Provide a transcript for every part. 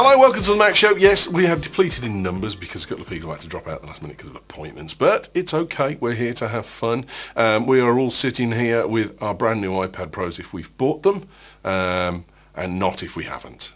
Hi, welcome to the Mac Show. Yes, we have depleted in numbers because a couple of people had to drop out at the last minute because of appointments, but it's okay. We're here to have fun. We are all sitting here with our brand new iPad Pros if we've bought them, and not if we haven't.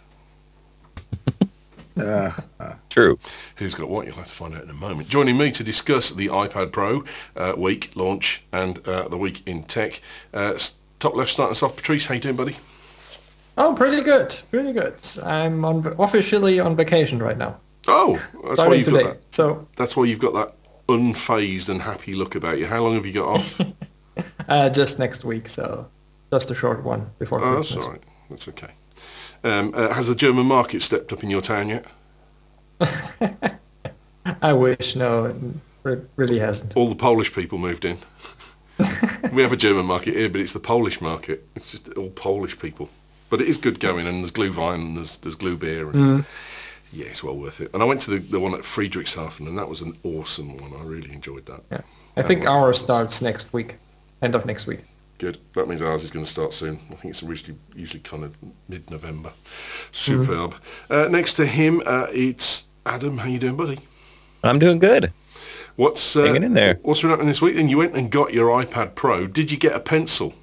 True. Who's got what? You'll have to find out in a moment. Joining me to discuss the iPad Pro week launch and the week in tech. Top left, starting us off. Patrice, how you doing, buddy? Oh, pretty good. Pretty good. I'm officially on vacation right now. Oh, that's why you've got that. So that's why you've got that unfazed and happy look about you. How long have you got off? Just next week, so just a short one before Christmas. That's all right. That's okay. Has the German market stepped up in your town yet? I wish. No, it really hasn't. All the Polish people moved in. We have a German market here, but it's the Polish market. It's just all Polish people. But it is good going, and there's Glühwein, and there's glue beer, and yeah, it's well worth it. And I went to the one at Friedrichshafen, and that was an awesome one. I really enjoyed that. Yeah, I think ours starts next week, end of next week. Good. That means ours is going to start soon. I think it's usually kind of mid-November. Superb. Next to him, it's Adam. How you doing, buddy? I'm doing good. What's hanging in there? What's been happening this week? Then you went and got your iPad Pro. Did you get a pencil?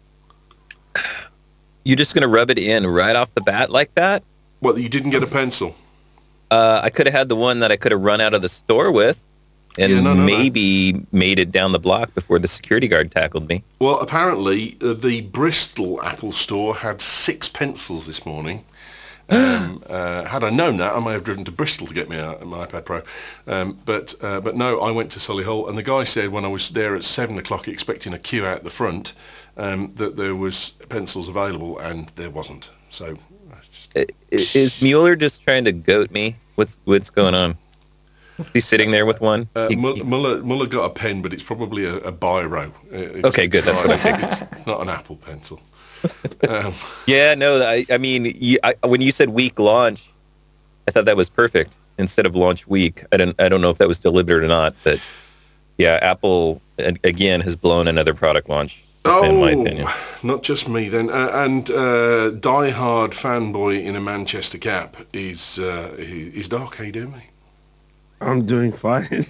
You're just going to rub it in right off the bat like that? What, you didn't get a pencil? I could have had the one that I could have run out of the store with and maybe made it down the block before the security guard tackled me. Well, apparently the Bristol Apple store had 6 pencils this morning. Had I known that, I may have driven to Bristol to get me my iPad Pro. But no, I went to Solihull, and the guy said when I was there at 7 o'clock expecting a queue out the front, that there was pencils available, and there wasn't. So is Mueller just trying to goat me? What's going on? He's sitting there with one. Mueller got a pen, but it's probably a biro. Okay, good. That's what I figured. It's not an Apple pencil. Yeah, no. I mean, when you said week launch, I thought that was perfect instead of launch week. I don't know if that was deliberate or not, but yeah, Apple again has blown another product launch. In my opinion. Not just me then. And die-hard fanboy in a Manchester cap is Doc. How you doing, mate? I'm doing fine.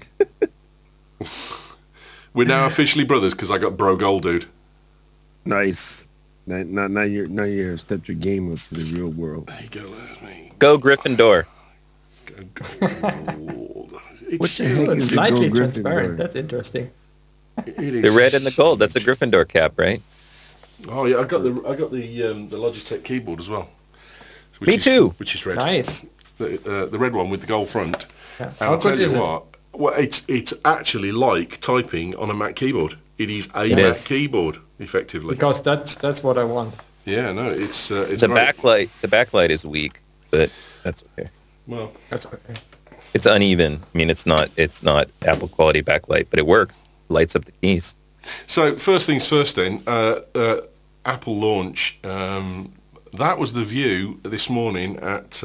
We're now officially brothers because I got bro gold, dude. Nice. Now you're stepped your game up for the real world. There you go, that's me. Go Gryffindor. Go gold. What the heck It's is the slightly Go transparent. Gryffindor? That's interesting. The red and the gold. That's a Gryffindor cap, right? Oh yeah, I got the Logitech keyboard as well. Me too. Which is red. Nice. The red one with the gold front. Yeah. And How I'll tell good you is it? what. Well, it's actually like typing on a Mac keyboard. It is a It Mac is. keyboard, effectively. Because that's what I want. Yeah, no, it's The great. backlight is weak, but that's okay. Well, That's okay. It's uneven. I mean, it's not Apple quality backlight, but it works. Lights up the keys. so first things first then, Apple launch. That was the view this morning at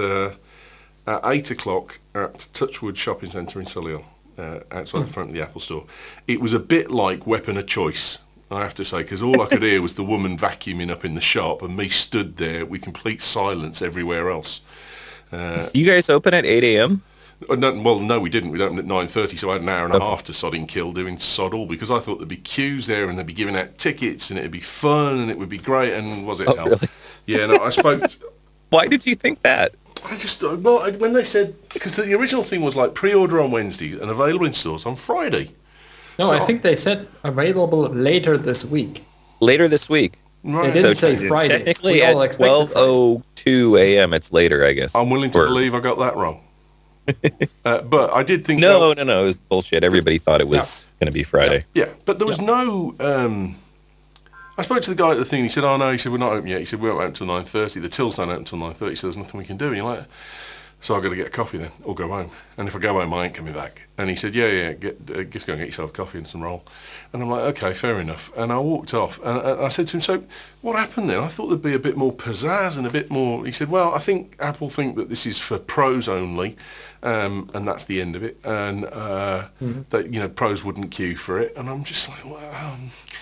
8 o'clock at Touchwood Shopping Centre in Solihull, outside the front of the Apple store. It was a bit like weapon of choice, I have to say, because all I could hear was the woman vacuuming up in the shop and me stood there with complete silence everywhere else. You guys open at 8 a.m.? No, we didn't. We'd opened at 9:30, so I had an hour and a half to sodding kill doing sod all because I thought there'd be queues there and they'd be giving out tickets and it'd be fun and it would be great. And was it hell? Really? Yeah, no, I spoke... Why did you think that? When they said... Because the original thing was like pre-order on Wednesday and available in stores on Friday. No, So- I think they said available later this week. Later this week. Right. They didn't So say Friday. Technically, We at all expected Friday. 12:02 a.m., it's later, I guess. I'm willing to Or- believe I got that wrong. But I did think No, so. no, it was bullshit. Everybody thought it was going to be Friday. Yeah, but there was no... I spoke to the guy at the thing. He said, "Oh no," he said, "we're not open yet." He said, "We won't open until 9:30. The tills don't open until 9:30, so there's nothing we can do." And you're like, "So I've got to get a coffee then, or go home. And if I go home, I ain't coming back." And he said, "Yeah, just go and get yourself a coffee and some roll." And I'm like, "Okay, fair enough." And I walked off, and I said to him, "So what happened then? I thought there'd be a bit more pizzazz and a bit more." He said, "Well, I think Apple think that this is for pros only, and that's the end of it, and that pros wouldn't queue for it." And I'm just like, "Well,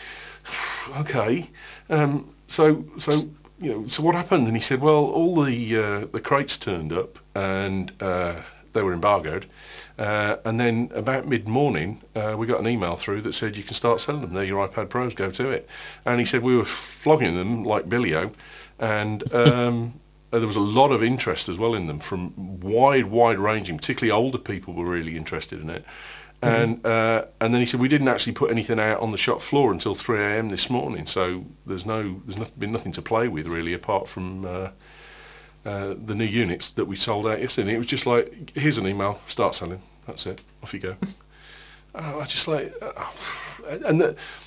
okay." So what happened? And he said, "Well, all the crates turned up, and they were embargoed. And then about mid-morning, we got an email through that said you can start selling them. They're your iPad Pros, go to it. And he said we were flogging them like Billy-O, and there was a lot of interest as well in them from wide-ranging, particularly older people were really interested in it. And then he said we didn't actually put anything out on the shop floor until 3 a.m. this morning, so there's been nothing to play with really apart from the new units that we sold out yesterday. And it was just like, here's an email, start selling. That's it. Off you go. I just like, and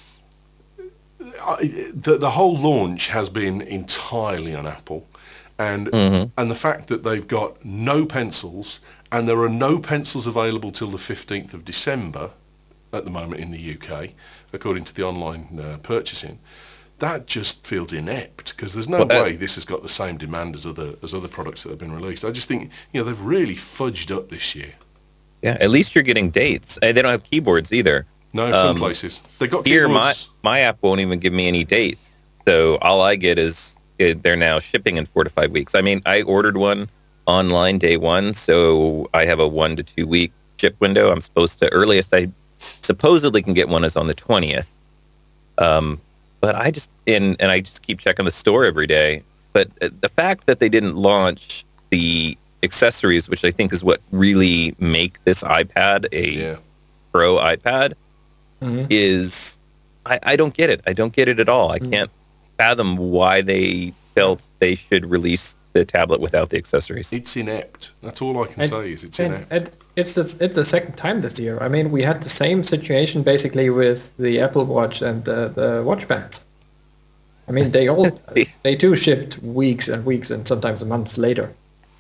the whole launch has been entirely on Apple, and the fact that they've got no pencils. And there are no pencils available till the 15th of December at the moment in the UK, according to the online purchasing. That just feels inept because there's no way this has got the same demand as other products that have been released. I just think they've really fudged up this year. Yeah, at least you're getting dates. They don't have keyboards either. No, some places they got here. Keyboards. My app won't even give me any dates, so all I get is they're now shipping in 4 to 5 weeks. I mean, I ordered one online day one, so I have a 1 to 2 week ship window. I'm supposed to, earliest I supposedly can get one is on the 20th. But I just I just keep checking the store every day. But the fact that they didn't launch the accessories, which I think is what really make this iPad a Pro iPad, is I don't get it. I don't get it at all. I can't fathom why they felt they should release the tablet without the accessories. It's inept. That's all I can say is it's inept. It's the second time this year. I mean, we had the same situation basically with the Apple Watch and the watch bands. I mean, they too shipped weeks and weeks and sometimes months later.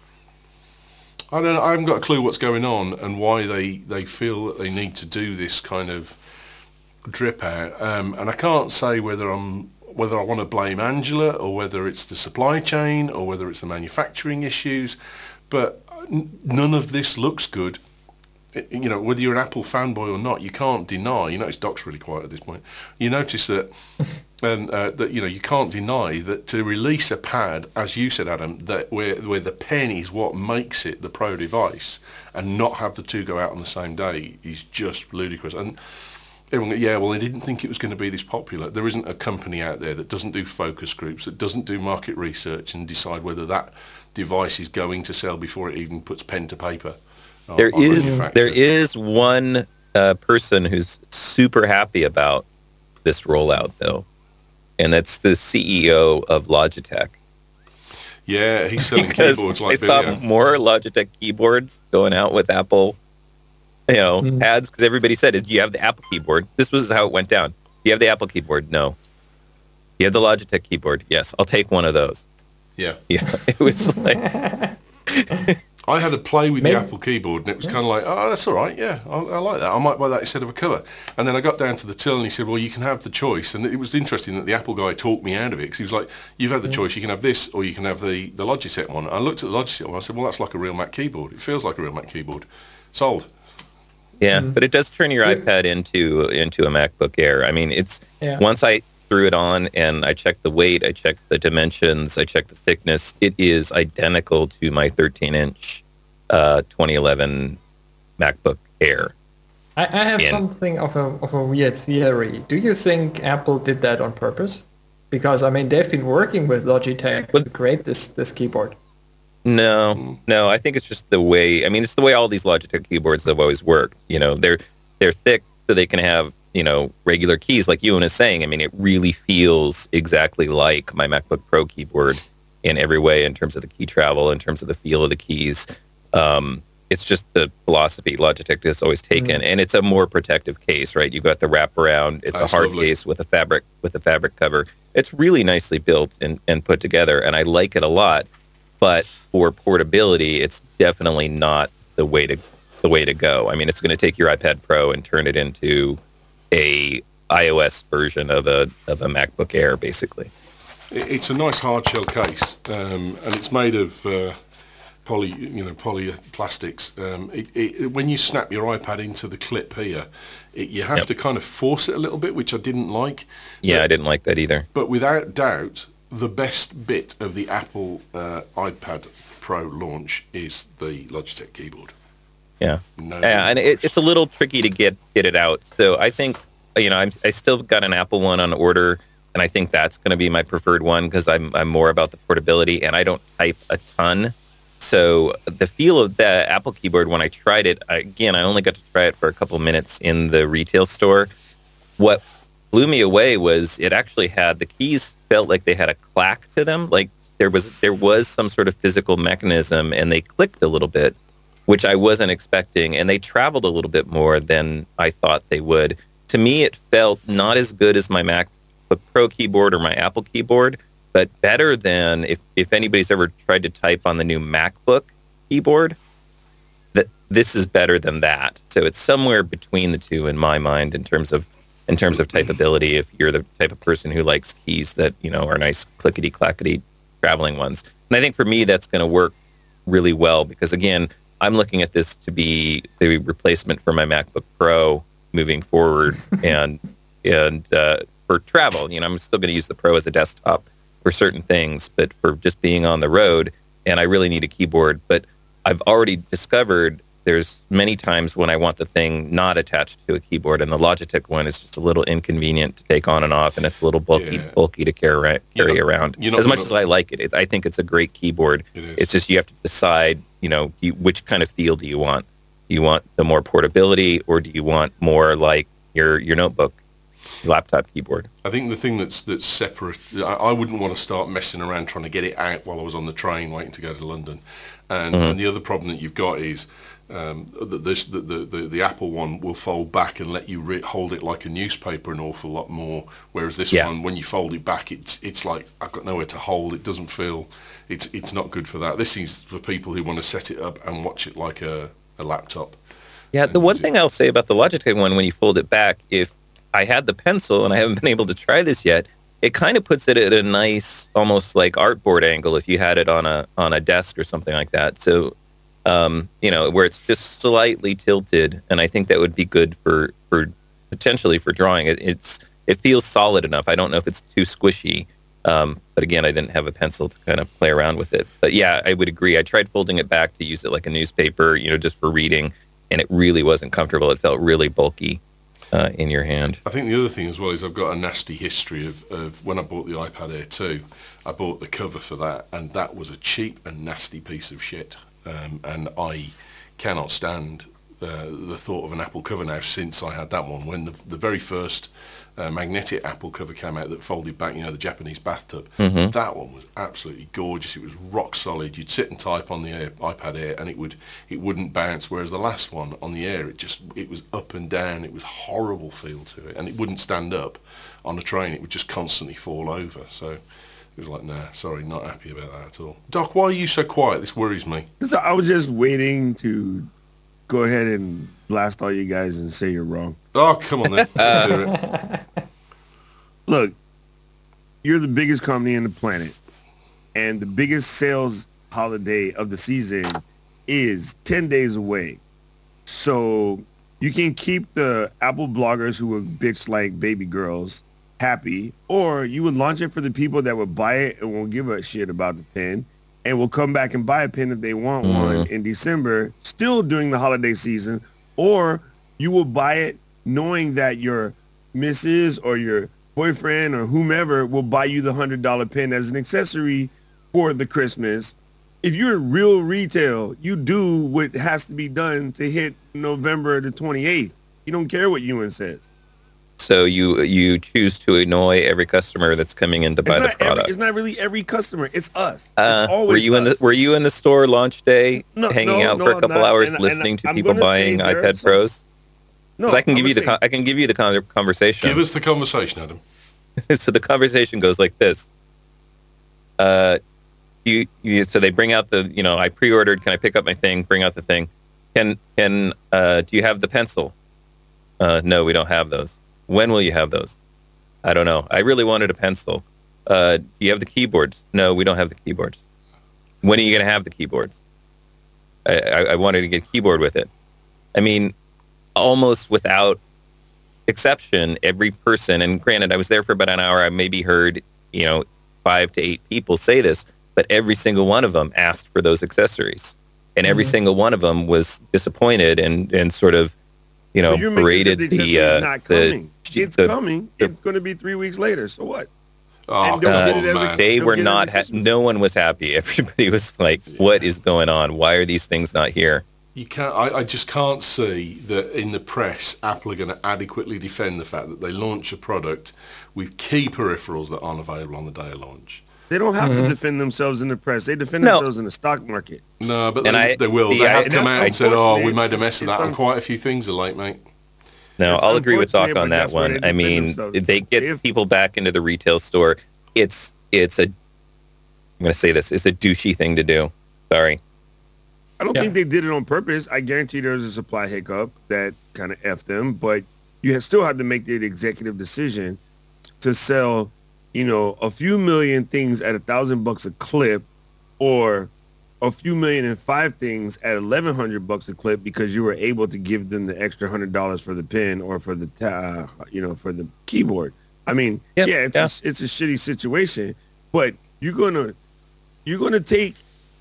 I don't know. I haven't got a clue what's going on and why they feel that they need to do this kind of drip out. And I can't say whether I want to blame Angela or whether it's the supply chain or whether it's the manufacturing issues, but none of this looks good. Whether you're an Apple fanboy or not, you can't deny. You notice Doc's really quiet at this point. You notice that, you can't deny that to release a pad, as you said, Adam, that where the pen is what makes it the Pro device, and not have the two go out on the same day is just ludicrous. And everyone, they didn't think it was going to be this popular. There isn't a company out there that doesn't do focus groups, that doesn't do market research and decide whether that device is going to sell before it even puts pen to paper. There is one person who's super happy about this rollout, though, and that's the CEO of Logitech. Yeah, he's selling keyboards like Billy-O. I saw more Logitech keyboards going out with Apple pads, because everybody said, do you have the Apple keyboard? This was how it went down. Do you have the Apple keyboard? No. Do you have the Logitech keyboard? Yes. I'll take one of those. Yeah. It was like... I had to play with the Apple keyboard, and it was kind of like, oh, that's all right, yeah, I like that. I might buy that instead of a cover. And then I got down to the till, and he said, well, you can have the choice. And it was interesting that the Apple guy talked me out of it, because he was like, you've had the choice, you can have this, or you can have the Logitech one. I looked at the Logitech one, I said, well, that's like a real Mac keyboard. It feels like a real Mac keyboard. Sold. Yeah, but it does turn your iPad into a MacBook Air. I mean, once I threw it on and I checked the weight, I checked the dimensions, I checked the thickness, it is identical to my 13-inch 2011 MacBook Air. I have something of a weird theory. Do you think Apple did that on purpose? Because, I mean, they've been working with Logitech to create this keyboard. No, I think it's just the way, I mean, it's the way all these Logitech keyboards have always worked. They're thick so they can have, regular keys like Ewan is saying. I mean, it really feels exactly like my MacBook Pro keyboard in every way, in terms of the key travel, in terms of the feel of the keys. It's just the philosophy Logitech has always taken, and it's a more protective case, right? You've got the wraparound. It's a hard case with a fabric cover. It's really nicely built and put together, and I like it a lot. But for portability, it's definitely not the way to go. I mean, it's going to take your iPad Pro and turn it into a iOS version of a MacBook Air, basically. It's a nice hard shell case, and it's made of polyplastics. When you snap your iPad into the clip here, you have to kind of force it a little bit, which I didn't like. Yeah, I didn't like that either. But without doubt, the best bit of the Apple iPad Pro launch is the Logitech keyboard. Yeah, No, and it's a little tricky to get it out. So I think, I still got an Apple one on order, and I think that's going to be my preferred one because I'm more about the portability, and I don't type a ton. So the feel of the Apple keyboard when I tried it, I only got to try it for a couple minutes in the retail store. What blew me away was it actually had, the keys felt like they had a clack to them, like there was some sort of physical mechanism, and they clicked a little bit, which I wasn't expecting, and they traveled a little bit more than I thought they would. To me, it felt not as good as my MacBook Pro keyboard or my Apple keyboard, but better than if anybody's ever tried to type on the new MacBook keyboard, that this is better than that. So it's somewhere between the two in my mind in terms of typability, if you're the type of person who likes keys that, are nice clickety-clackety traveling ones. And I think for me, that's going to work really well because, again, I'm looking at this to be the replacement for my MacBook Pro moving forward, and for travel, I'm still going to use the Pro as a desktop for certain things, but for just being on the road, and I really need a keyboard. But I've already discovered there's many times when I want the thing not attached to a keyboard, and the Logitech one is just a little inconvenient to take on and off, and it's a little bulky to carry around. As much as I like it, I think it's a great keyboard. It's just you have to decide, which kind of feel do you want? Do you want the more portability, or do you want more like your notebook, your laptop keyboard? I think the thing that's separate, I wouldn't want to start messing around trying to get it out while I was on the train waiting to go to London. And the other problem that you've got is the Apple one will fold back and let you hold it like a newspaper an awful lot more, whereas this one, when you fold it back, it's like I've got nowhere to hold. It doesn't feel, it's not good for that. This is for people who want to set it up and watch it like a laptop. Yeah, the one thing I'll say about the Logitech one, when you fold it back, if I had the pencil, and I haven't been able to try this yet, it kind of puts it at a nice, almost like artboard angle if you had it on a desk or something like that. So, where it's just slightly tilted, and I think that would be good for potentially for drawing. It feels solid enough. I don't know if it's too squishy, but again, I didn't have a pencil to kind of play around with it. But yeah, I would agree. I tried folding it back to use it like a newspaper, just for reading, and it really wasn't comfortable. It felt really bulky in your hand. I think the other thing as well is I've got a nasty history of when I bought the iPad Air 2, I bought the cover for that, and that was a cheap and nasty piece of shit. And I cannot stand the thought of an Apple cover now since I had that one. When the very first magnetic Apple cover came out that folded back, the Japanese bathtub, that one was absolutely gorgeous. It was rock solid. You'd sit and type on the iPad Air and it wouldn't bounce, whereas the last one on the Air, it was up and down. It was horrible feel to it, and it wouldn't stand up on a train. It would just constantly fall over. So it was like, nah, sorry, not happy about that at all. Doc, why are you so quiet? This worries me. I was just waiting to go ahead and blast all you guys and say you're wrong. Oh, come on then. Let's hear it. Look, you're the biggest company on the planet, and the biggest sales holiday of the season is 10 days away. So you can keep the Apple bloggers who would bitch like baby girls happy, or you would launch it for the people that would buy it and won't give a shit about the pen and will come back and buy a pen if they want one in December, still during the holiday season, or you will buy it knowing that your missus or your boyfriend or whomever will buy you the $100 pen as an accessory for the Christmas. If you're real retail, you do what has to be done to hit November the 28th. You don't care what Ewan says. So you choose to annoy every customer that's coming in to buy the product. It's not really every customer. It's us. It's always were you in the store launch day, hanging out for a couple hours, listening to people buying iPad Pros? No, I can give you the conversation. Give us the conversation, Adam. So the conversation goes like this. So they bring out the, I pre-ordered. Can I pick up my thing? Bring out the thing. Do you have the pencil? No, we don't have those. When will you have those? I don't know. I really wanted a pencil. Do you have the keyboards? No, we don't have the keyboards. When are you going to have the keyboards? I wanted to get a keyboard with it. I mean, almost without exception, every person, and granted, I was there for about an hour, I maybe heard, 5 to 8 people say this, but every single one of them asked for those accessories, and every single one of them was disappointed and sort of, paraded not coming. It's coming. It's going to be 3 weeks later. So what? Oh, they were not. No one was happy. Everybody was like, "What is going on? Why are these things not here?" You can't. I just can't see that in the press, Apple are going to adequately defend the fact that they launch a product with key peripherals that aren't available on the day of launch. They don't have to defend themselves in the press. They defend themselves in the stock market. No, but they will. They have come out and said, "Oh, we made a mess of that," and quite a few things are late, mate. No, I'll agree with Doc on that one. I mean, they get people back into the retail store. It's a, I'm going to say this, it's a douchey thing to do. Sorry. I don't think they did it on purpose. I guarantee there's a supply hiccup that kind of effed them, but you still have to make the executive decision to sell, a few million things at $1,000 a clip, or a few million and 5 things at $1,100 a clip because you were able to give them the extra $100 for the pen or for the for the keyboard. I mean, it's a shitty situation, but you're gonna take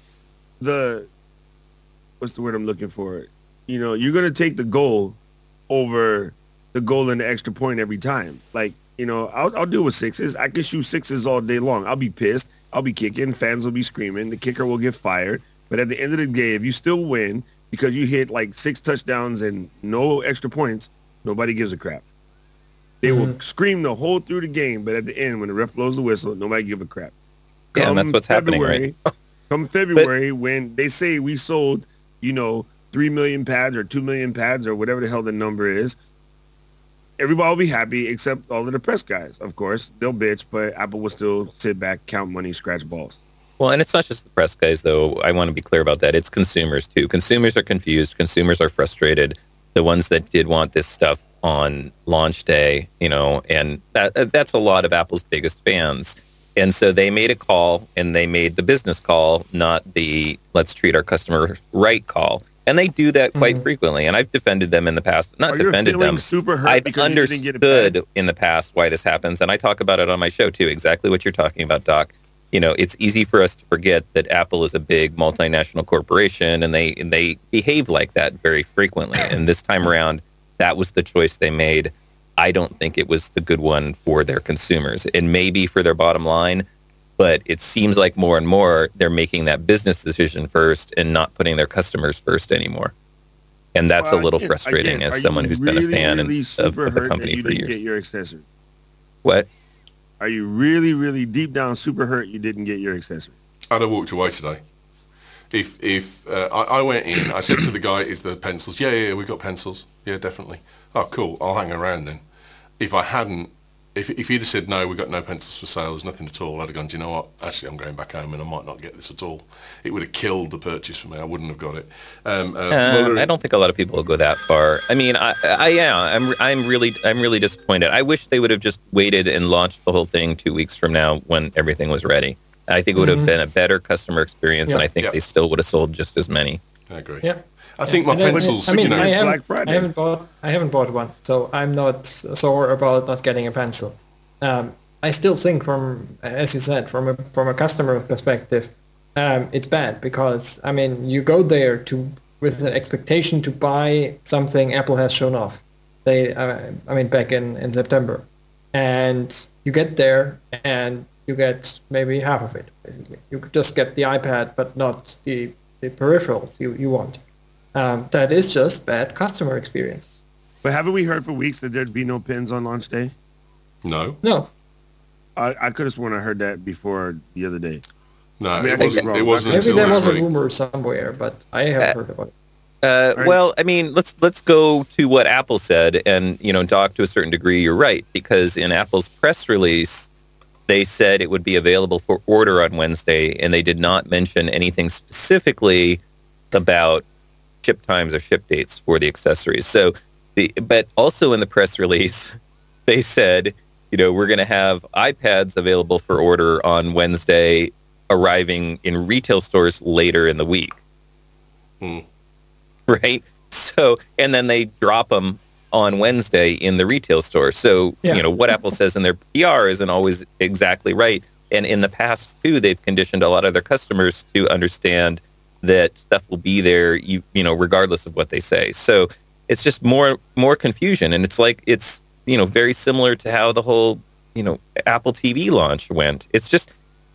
the, what's the word I'm looking for? You're gonna take the goal over the goal and the extra point every time. Like, I'll deal with 6s. I can shoot 6s all day long. I'll be pissed. I'll be kicking. Fans will be screaming. The kicker will get fired. But at the end of the day, if you still win because you hit like 6 touchdowns and no extra points, nobody gives a crap. They will scream the whole through the game, but at the end, when the ref blows the whistle, nobody give a crap. And that's what's happening, right? Come February, when they say we sold, 3 million pads or 2 million pads or whatever the hell the number is, everybody will be happy except all of the press guys. Of course, they'll bitch, but Apple will still sit back, count money, scratch balls. Well, and it's not just the press guys, though. I want to be clear about that. It's consumers, too. Consumers are confused. Consumers are frustrated. The ones that did want this stuff on launch day, and that's a lot of Apple's biggest fans. And so they made a call, and they made the business call, not the let's treat our customer right call. And they do that quite frequently. And I've defended them in the past. Not defended them. Super hurt I've understood in the past why this happens. And I talk about it on my show, too. Exactly what you're talking about, Doc. It's easy for us to forget that Apple is a big multinational corporation, and they behave like that very frequently. And this time around, that was the choice they made. I don't think it was the good one for their consumers. It may be for their bottom line, but it seems like more and more they're making that business decision first and not putting their customers first anymore. And that's a little frustrating as someone who's been a fan of the company for years. Get your accessory. What? Are you really, really deep down super hurt you didn't get your accessory? I'd have walked away today. If I went in, I said to the guy, "Is there pencils?" Yeah, we've got pencils. Yeah, definitely. Oh, cool. I'll hang around then. If I hadn't, if he'd have said, "No, we've got no pencils for sale, there's nothing at all," I'd have gone, "Do you know what? Actually, I'm going back home and I might not get this at all." It would have killed the purchase for me. I wouldn't have got it. I don't think a lot of people will go that far. I mean, I'm really disappointed. I wish they would have just waited and launched the whole thing 2 weeks from now when everything was ready. I think it would have been a better customer experience, and I think they still would have sold just as many. I agree. Yeah. I think my pencils. I Black Friday. I haven't bought one, so I'm not sore about not getting a pencil. I still think, as you said, from a customer perspective, it's bad because you go there with an expectation to buy something Apple has shown off. Back in September, and you get there and you get maybe half of it. Basically, you could just get the iPad, but not the peripherals you want. That is just bad customer experience. But haven't we heard for weeks that there'd be no pins on launch day? No. I could have sworn I heard that before the other day. No, it wasn't. Maybe there was a rumor somewhere, but I haven't heard about it. Right. Well, let's go to what Apple said, and Doc, to a certain degree, you're right, because in Apple's press release, they said it would be available for order on Wednesday, and they did not mention anything specifically about ship times or ship dates for the accessories. So, but also in the press release, they said, we're going to have iPads available for order on Wednesday, arriving in retail stores later in the week. Right? So, and then they drop them on Wednesday in the retail store. So, what Apple says in their PR isn't always exactly right. And in the past, too, they've conditioned a lot of their customers to understand that stuff will be there, you know, regardless of what they say. So it's just more confusion. And it's like, it's, you know, very similar to how the whole, you know, Apple TV launch went. It's just,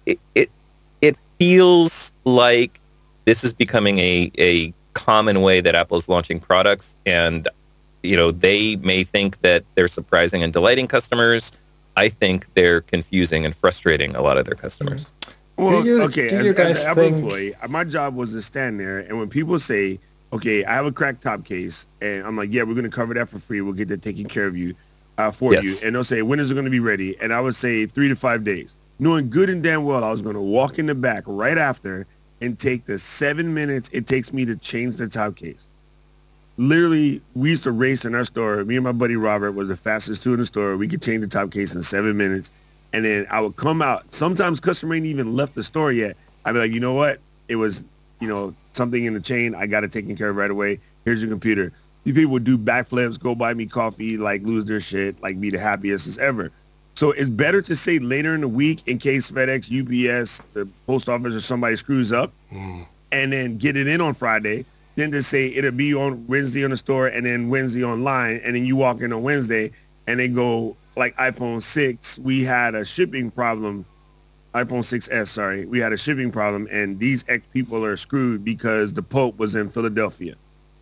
it feels like this is becoming a common way that Apple is launching products. And, you know, they may think that they're surprising and delighting customers. I think they're confusing and frustrating a lot of their customers. Well, Do you as guys an Apple think- employee, my job was to stand there, and when people say, okay, I have a cracked top case, and I'm like, yeah, we're going to cover that for free. We'll get that taken care of you, for Yes. you. And they'll say, when is it going to be ready? And I would say 3 to 5 days, knowing good and damn well I was going to walk in the back right after and take the 7 minutes it takes me to change the top case. Literally, we used to race in our store. Me and my buddy Robert was the fastest two in the store. We could change the top case in 7 minutes. And then I would come out. Sometimes customer ain't even left the store yet. I'd be like, you know what? It was, you know, something in the chain. I got it taken care of right away. Here's your computer. These people would do backflips, go buy me coffee, like lose their shit, like be the happiest as ever. So it's better to say later in the week in case FedEx, UPS, the post office or somebody screws up and then get it in on Friday. Then to say it'll be on Wednesday on the store and then Wednesday online. And then you walk in on Wednesday and they go like iPhone 6. We had a shipping problem. iPhone 6S, sorry. We had a shipping problem and these ex people are screwed because the Pope was in Philadelphia.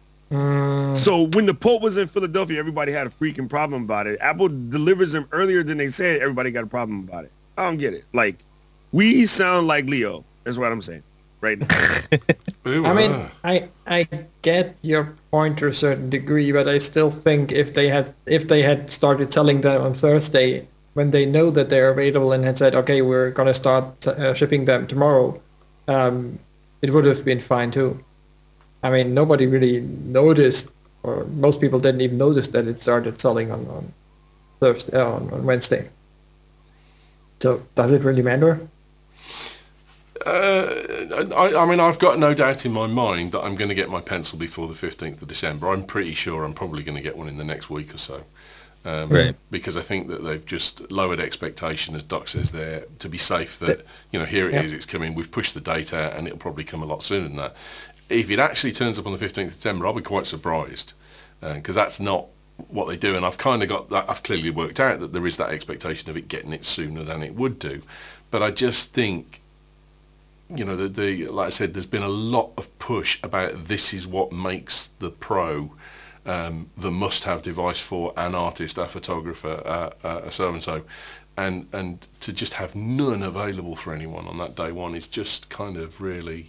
So when the Pope was in Philadelphia, everybody had a freaking problem about it. Apple delivers them earlier than they said. Everybody got a problem about it. I don't get it. Like, we sound like Leo. That's what I'm saying right now. I mean, I get your point to a certain degree, but I still think if they had started selling them on Thursday when they know that they're available and had said, okay, we're gonna start shipping them tomorrow, it would have been fine too. I mean, nobody really noticed, or most people didn't even notice that it started selling on Thursday, on Wednesday. So does it really matter? I mean, I've got no doubt in my mind that I'm going to get my pencil before the 15th of December. I'm pretty sure I'm probably going to get one in the next week or so. Right. Because I think that they've just lowered expectation, as Doc says there, to be safe that, you know, here it is, it's coming. We've pushed the date out and it'll probably come a lot sooner than that. If it actually turns up on the 15th of September, I'll be quite surprised because that's not what they do. And I've kind of got that. I've clearly worked out that there is that expectation of it getting it sooner than it would do. But I just think, you know, the like I said, there's been a lot of push about this is what makes the Pro the must-have device for an artist, a photographer, a so-and-so. And to just have none available for anyone on that day one is just kind of really...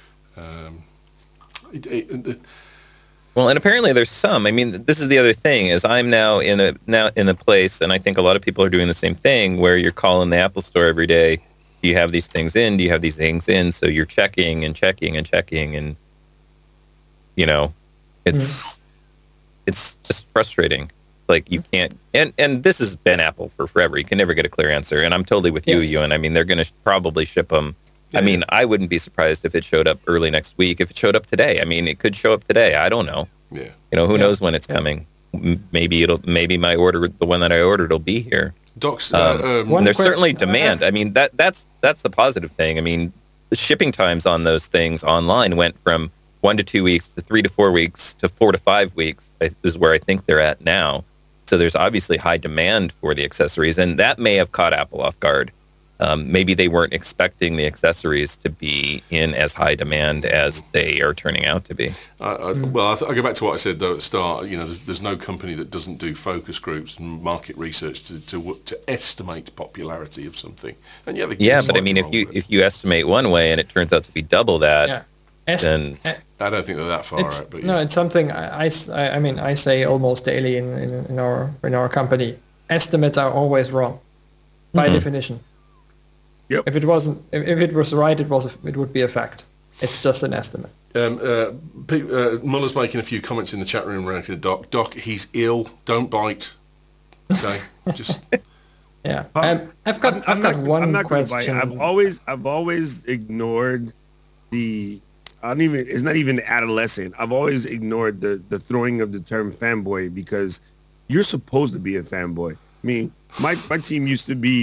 Well, and apparently there's some. I mean, this is the other thing is I'm now in a place, and I think a lot of people are doing the same thing, where you're calling the Apple Store every day. Do you have these things in? Do you have these things in? So you're checking and checking and checking, and you know, it's just frustrating. It's like you can't. And this has been Apple for forever. You can never get a clear answer. And I'm totally with you, Ewan. I mean, they're going to probably ship them. I mean, I wouldn't be surprised if it showed up early next week. If it showed up today, I mean, it could show up today. I don't know. Yeah. You know, who knows when it's coming? Maybe my order, the one that I ordered, will be here. Docs, there's certainly demand. I mean, that's the positive thing. I mean, the shipping times on those things online went from 1 to 2 weeks to 3 to 4 weeks to 4 to 5 weeks is where I think they're at now. So there's obviously high demand for the accessories, and that may have caught Apple off guard. Maybe they weren't expecting the accessories to be in as high demand as they are turning out to be. Well, I go back to what I said though at the start. You know, there's no company that doesn't do focus groups and market research to estimate popularity of something. And but I mean, if you estimate one way and it turns out to be double that, then I don't think they're that far out. But no, it's something I mean I say almost daily in our company. Estimates are always wrong by definition. Yep. If it was right, it would be a fact. It's just an estimate. Muller's making a few comments in the chat room around to Doc. Doc, he's ill. Don't bite. Okay, just. Yeah, I've got one question. I've always ignored the. It's not even adolescent. I've always ignored the throwing of the term fanboy because you're supposed to be a fanboy. I mean, my team used to be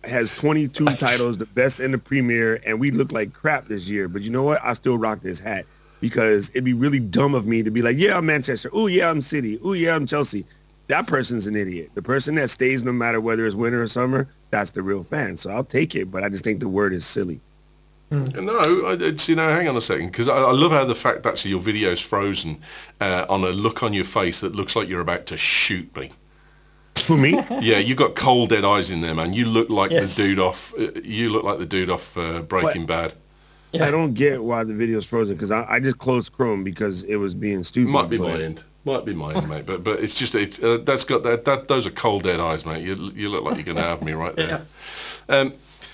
has 22 titles, the best in the Premier, and we look like crap this year. But you know what? I still rock this hat because it'd be really dumb of me to be like, yeah, I'm Manchester. Oh, yeah, I'm City. Oh, yeah, I'm Chelsea. That person's an idiot. The person that stays no matter whether it's winter or summer, that's the real fan. So I'll take it, but I just think the word is silly. No, it's, hang on a second, because I love how the fact actually your video's frozen on a look on your face that looks like you're about to shoot me. For me? Yeah, you got cold dead eyes in there, man. You look like the dude off. You look like the dude off Breaking Bad. Yeah. I don't get why the video's frozen because I just closed Chrome because it was being stupid. Might be my end. Might be mine, mate. But it's just that's got that. Those are cold dead eyes, mate. You look like you're gonna have me right there. Yeah.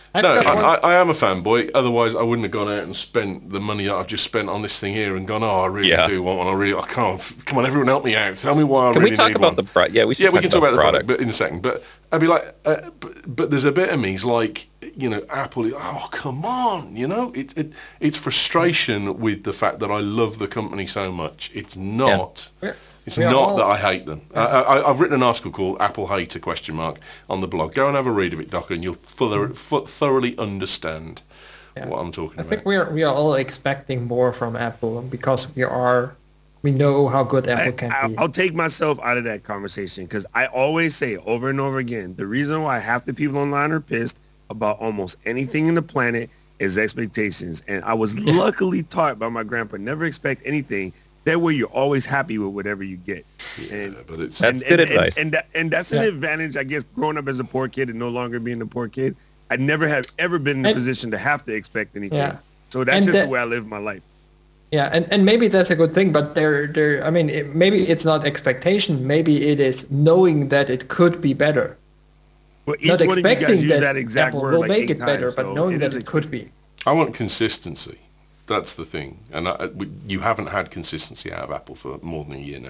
I am a fanboy. Otherwise, I wouldn't have gone out and spent the money that I've just spent on this thing here and gone, I really do want one. I can't. Come on, everyone help me out. Tell me why I really need one. Can we talk about the product? Yeah, we can talk about the product but in a second. But I'd be like, but there's a bit of me is like, Apple. Oh, come on, it's frustration with the fact that I love the company so much. It's not. Yeah. It's not that I hate them. I've written an article called Apple Hater ? On the blog. Go and have a read of it, Docker, and you'll thoroughly understand what I'm talking about. I think we are all expecting more from Apple because we know how good Apple can be. I'll take myself out of that conversation because I always say over and over again, the reason why half the people online are pissed about almost anything in the planet is expectations. And I was luckily taught by my grandpa, never expect anything. That way you're always happy with whatever you get. That's good advice. And that's an advantage, I guess, growing up as a poor kid and no longer being a poor kid. I never have ever been in a position to have to expect anything. Yeah. So that's just the way I live my life. Yeah, and maybe that's a good thing, but maybe it's not expectation. Maybe it is knowing that it could be better. Well, not expecting that exact Apple word will like make it times, better, but knowing that it could be. I want consistency. That's the thing, and you haven't had consistency out of Apple for more than a year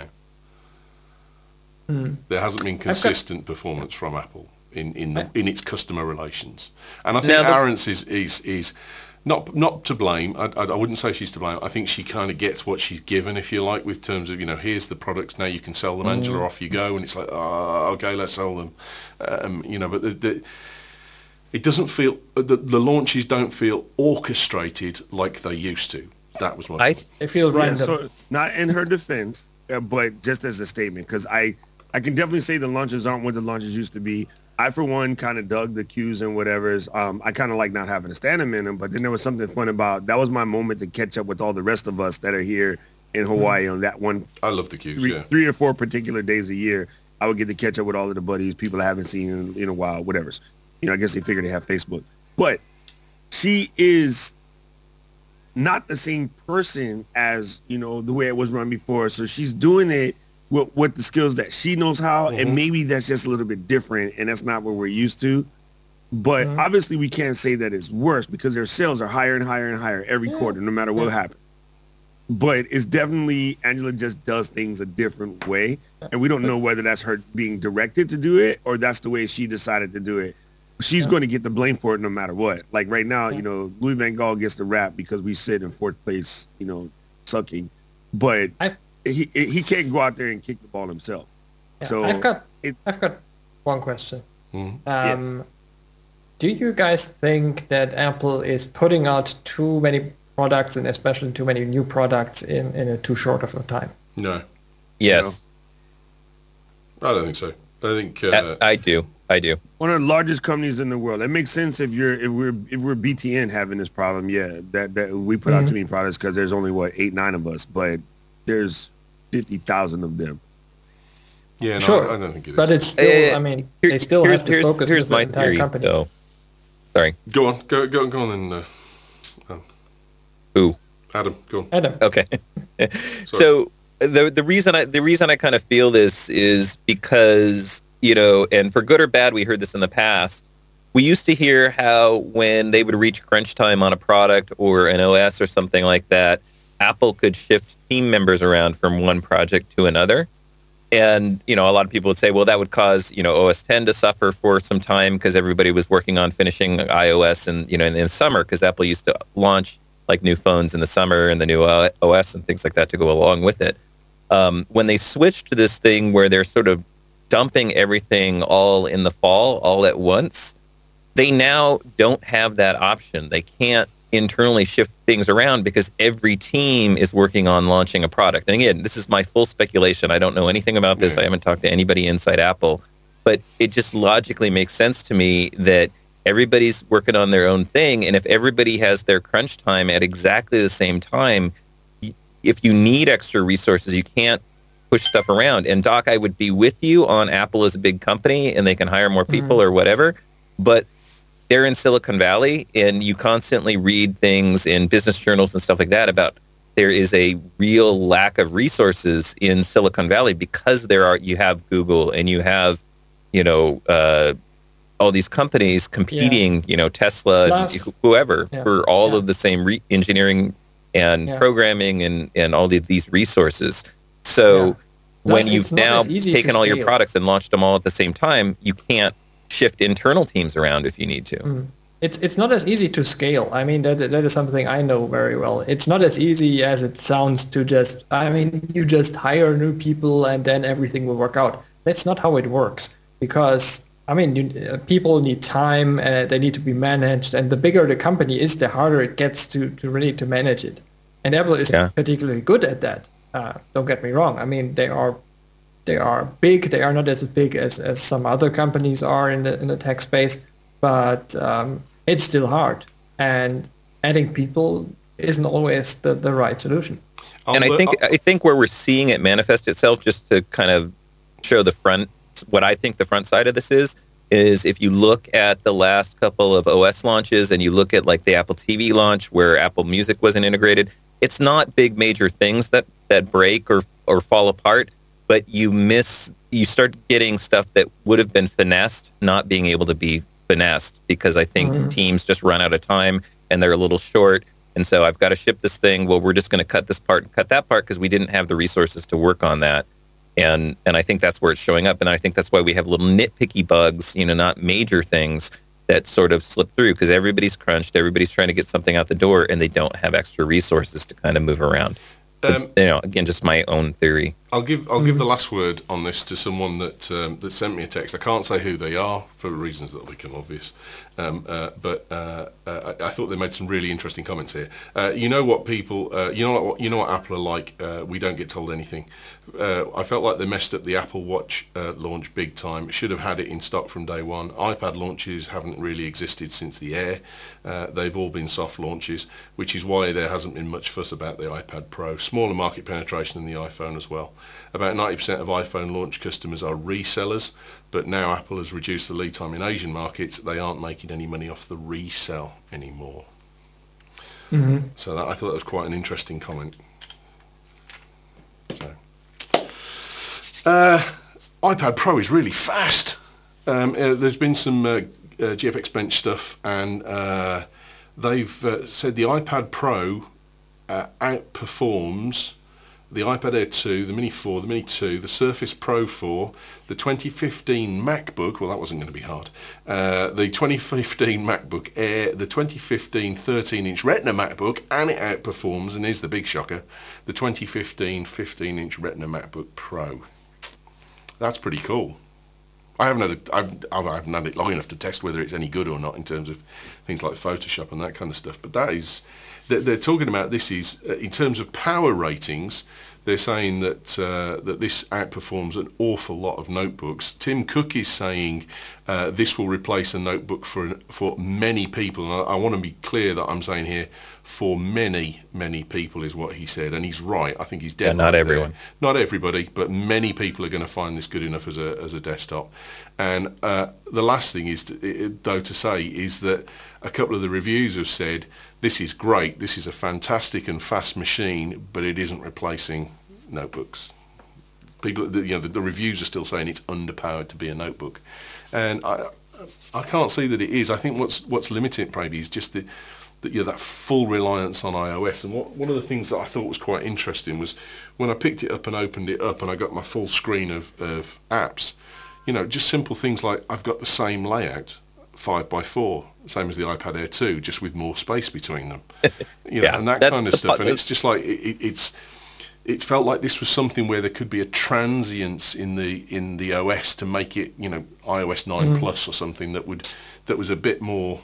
now. There hasn't been consistent performance from Apple in its customer relations, and I think Arendt's is not to blame. I wouldn't say she's to blame. I think she kind of gets what she's given, if you like, with terms of here's the products, now you can sell them, Angela, off you go, and it's like, okay, let's sell them, but it doesn't feel the launches don't feel orchestrated like they used to. That was my point. They feel random. So not in her defense, but just as a statement, because I can definitely say the launches aren't what the launches used to be. I, for one, kind of dug the queues and whatever's. I kind of like not having to stand them in them, but then there was something fun about that was my moment to catch up with all the rest of us that are here in Hawaii on that one. I love the queues. 3 or 4 particular days a year, I would get to catch up with all of the buddies, people I haven't seen in a while, whatever's. I guess they figured they have Facebook. But she is not the same person as, the way it was run before. So she's doing it with the skills that she knows how, and maybe that's just a little bit different, and that's not what we're used to. But obviously we can't say that it's worse because their sales are higher and higher and higher every quarter, no matter what happens. But it's definitely, Angela just does things a different way, and we don't know whether that's her being directed to do it or that's the way she decided to do it. She's going to get the blame for it no matter what. Like right now, Louis Van Gaal gets the rap because we sit in 4th place, sucking. But he can't go out there and kick the ball himself. Yeah, so I've got one question. Do you guys think that Apple is putting out too many products, and especially too many new products in a too short of a time? No. Yes. I don't think so. I think I do. One of the largest companies in the world. It makes sense if we're BTN having this problem. Yeah, that we put out too many products because there's only 8, 9 of us, but there's 50,000 of them. Yeah, no, sure. I don't think it is. But it's still. They still have to focus here's with the my entire theory, company. though. Sorry. Go on. Go on then. Who? Adam. Go on. Adam. Okay. So the reason I kind of feel this is because, and for good or bad, we heard this in the past. We used to hear how when they would reach crunch time on a product or an OS or something like that, Apple could shift team members around from one project to another. And, a lot of people would say, well, that would cause, OS 10 to suffer for some time because everybody was working on finishing iOS in the summer, because Apple used to launch like new phones in the summer and the new OS and things like that to go along with it. When they switched to this thing where they're sort of dumping everything all in the fall, all at once, they now don't have that option. They can't internally shift things around because every team is working on launching a product. And again, this is my full speculation. I don't know anything about this. I haven't talked to anybody inside Apple, but it just logically makes sense to me that everybody's working on their own thing. And if everybody has their crunch time at exactly the same time, if you need extra resources, you can't push stuff around. And Doc, I would be with you on Apple as a big company and they can hire more people or whatever, but they're in Silicon Valley, and you constantly read things in business journals and stuff like that about there is a real lack of resources in Silicon Valley because you have Google and you have, all these companies competing, Tesla, and whoever, for all of the same engineering and programming and all these resources. So when you've now taken all your products and launched them all at the same time, you can't shift internal teams around if you need to. It's not as easy to scale. I mean, that is something I know very well. It's not as easy as it sounds to you just hire new people and then everything will work out. That's not how it works because, people need time, they need to be managed, and the bigger the company is, the harder it gets to really to manage it. And Apple is particularly good at that. Don't get me wrong. I mean, they are big. They are not as big as some other companies are in the tech space, but it's still hard. And adding people isn't always the right solution. And I think where we're seeing it manifest itself, just to kind of show what I think the front side of this is if you look at the last couple of OS launches and you look at like the Apple TV launch where Apple Music wasn't integrated, it's not big major things that break or fall apart, but you start getting stuff that would have been finessed, not being able to be finessed because I think teams just run out of time and they're a little short. And so I've got to ship this thing. Well, we're just going to cut this part and cut that part because we didn't have the resources to work on that. And I think that's where it's showing up. And I think that's why we have little nitpicky bugs, not major things that sort of slip through because everybody's crunched. Everybody's trying to get something out the door and they don't have extra resources to kind of move around. Again, just my own theory. I'll give the last word on this to someone that sent me a text. I can't say who they are for reasons that will become obvious, but I thought they made some really interesting comments here. What Apple are like. We don't get told anything. I felt like they messed up the Apple Watch launch big time. Should have had it in stock from day one. iPad launches haven't really existed since the Air. They've all been soft launches, which is why there hasn't been much fuss about the iPad Pro. Smaller market penetration than the iPhone as well. About 90% of iPhone launch customers are resellers, but now Apple has reduced the lead time in Asian markets. They aren't making any money off the resell anymore. So I thought that was quite an interesting comment. iPad Pro is really fast. There's been some GFX Bench stuff, and they've said the iPad Pro outperforms the iPad Air 2, the Mini 4, the Mini 2, the Surface Pro 4, the 2015 MacBook, well that wasn't going to be hard, the 2015 MacBook Air, the 2015 13-inch Retina MacBook, and it outperforms, and is the big shocker, the 2015 15-inch Retina MacBook Pro. That's pretty cool. I haven't had it long enough to test whether it's any good or not in terms of things like Photoshop and that kind of stuff, but they're talking about this is, in terms of power ratings, they're saying that this outperforms an awful lot of notebooks. Tim Cook is saying this will replace a notebook for many people. And I want to be clear that I'm saying here for many, many people is what he said. And he's right. I think he's dead. Not everyone. Not everybody, but many people are going to find this good enough as a desktop. And the last thing is, to say is that a couple of the reviews have said, this is great, this is a fantastic and fast machine, but it isn't replacing notebooks. People, the reviews are still saying it's underpowered to be a notebook, and I can't see that it is. I think what's limiting it probably is just that full reliance on iOS. And one of the things that I thought was quite interesting was when I picked it up and opened it up and I got my full screen of apps. Just simple things like I've got the same layout, 5x4, same as the iPad Air 2, just with more space between them. And that kind of stuff. And it's just like it's it felt like this was something where there could be a transience in the OS to make it, iOS 9 Plus or something that was a bit more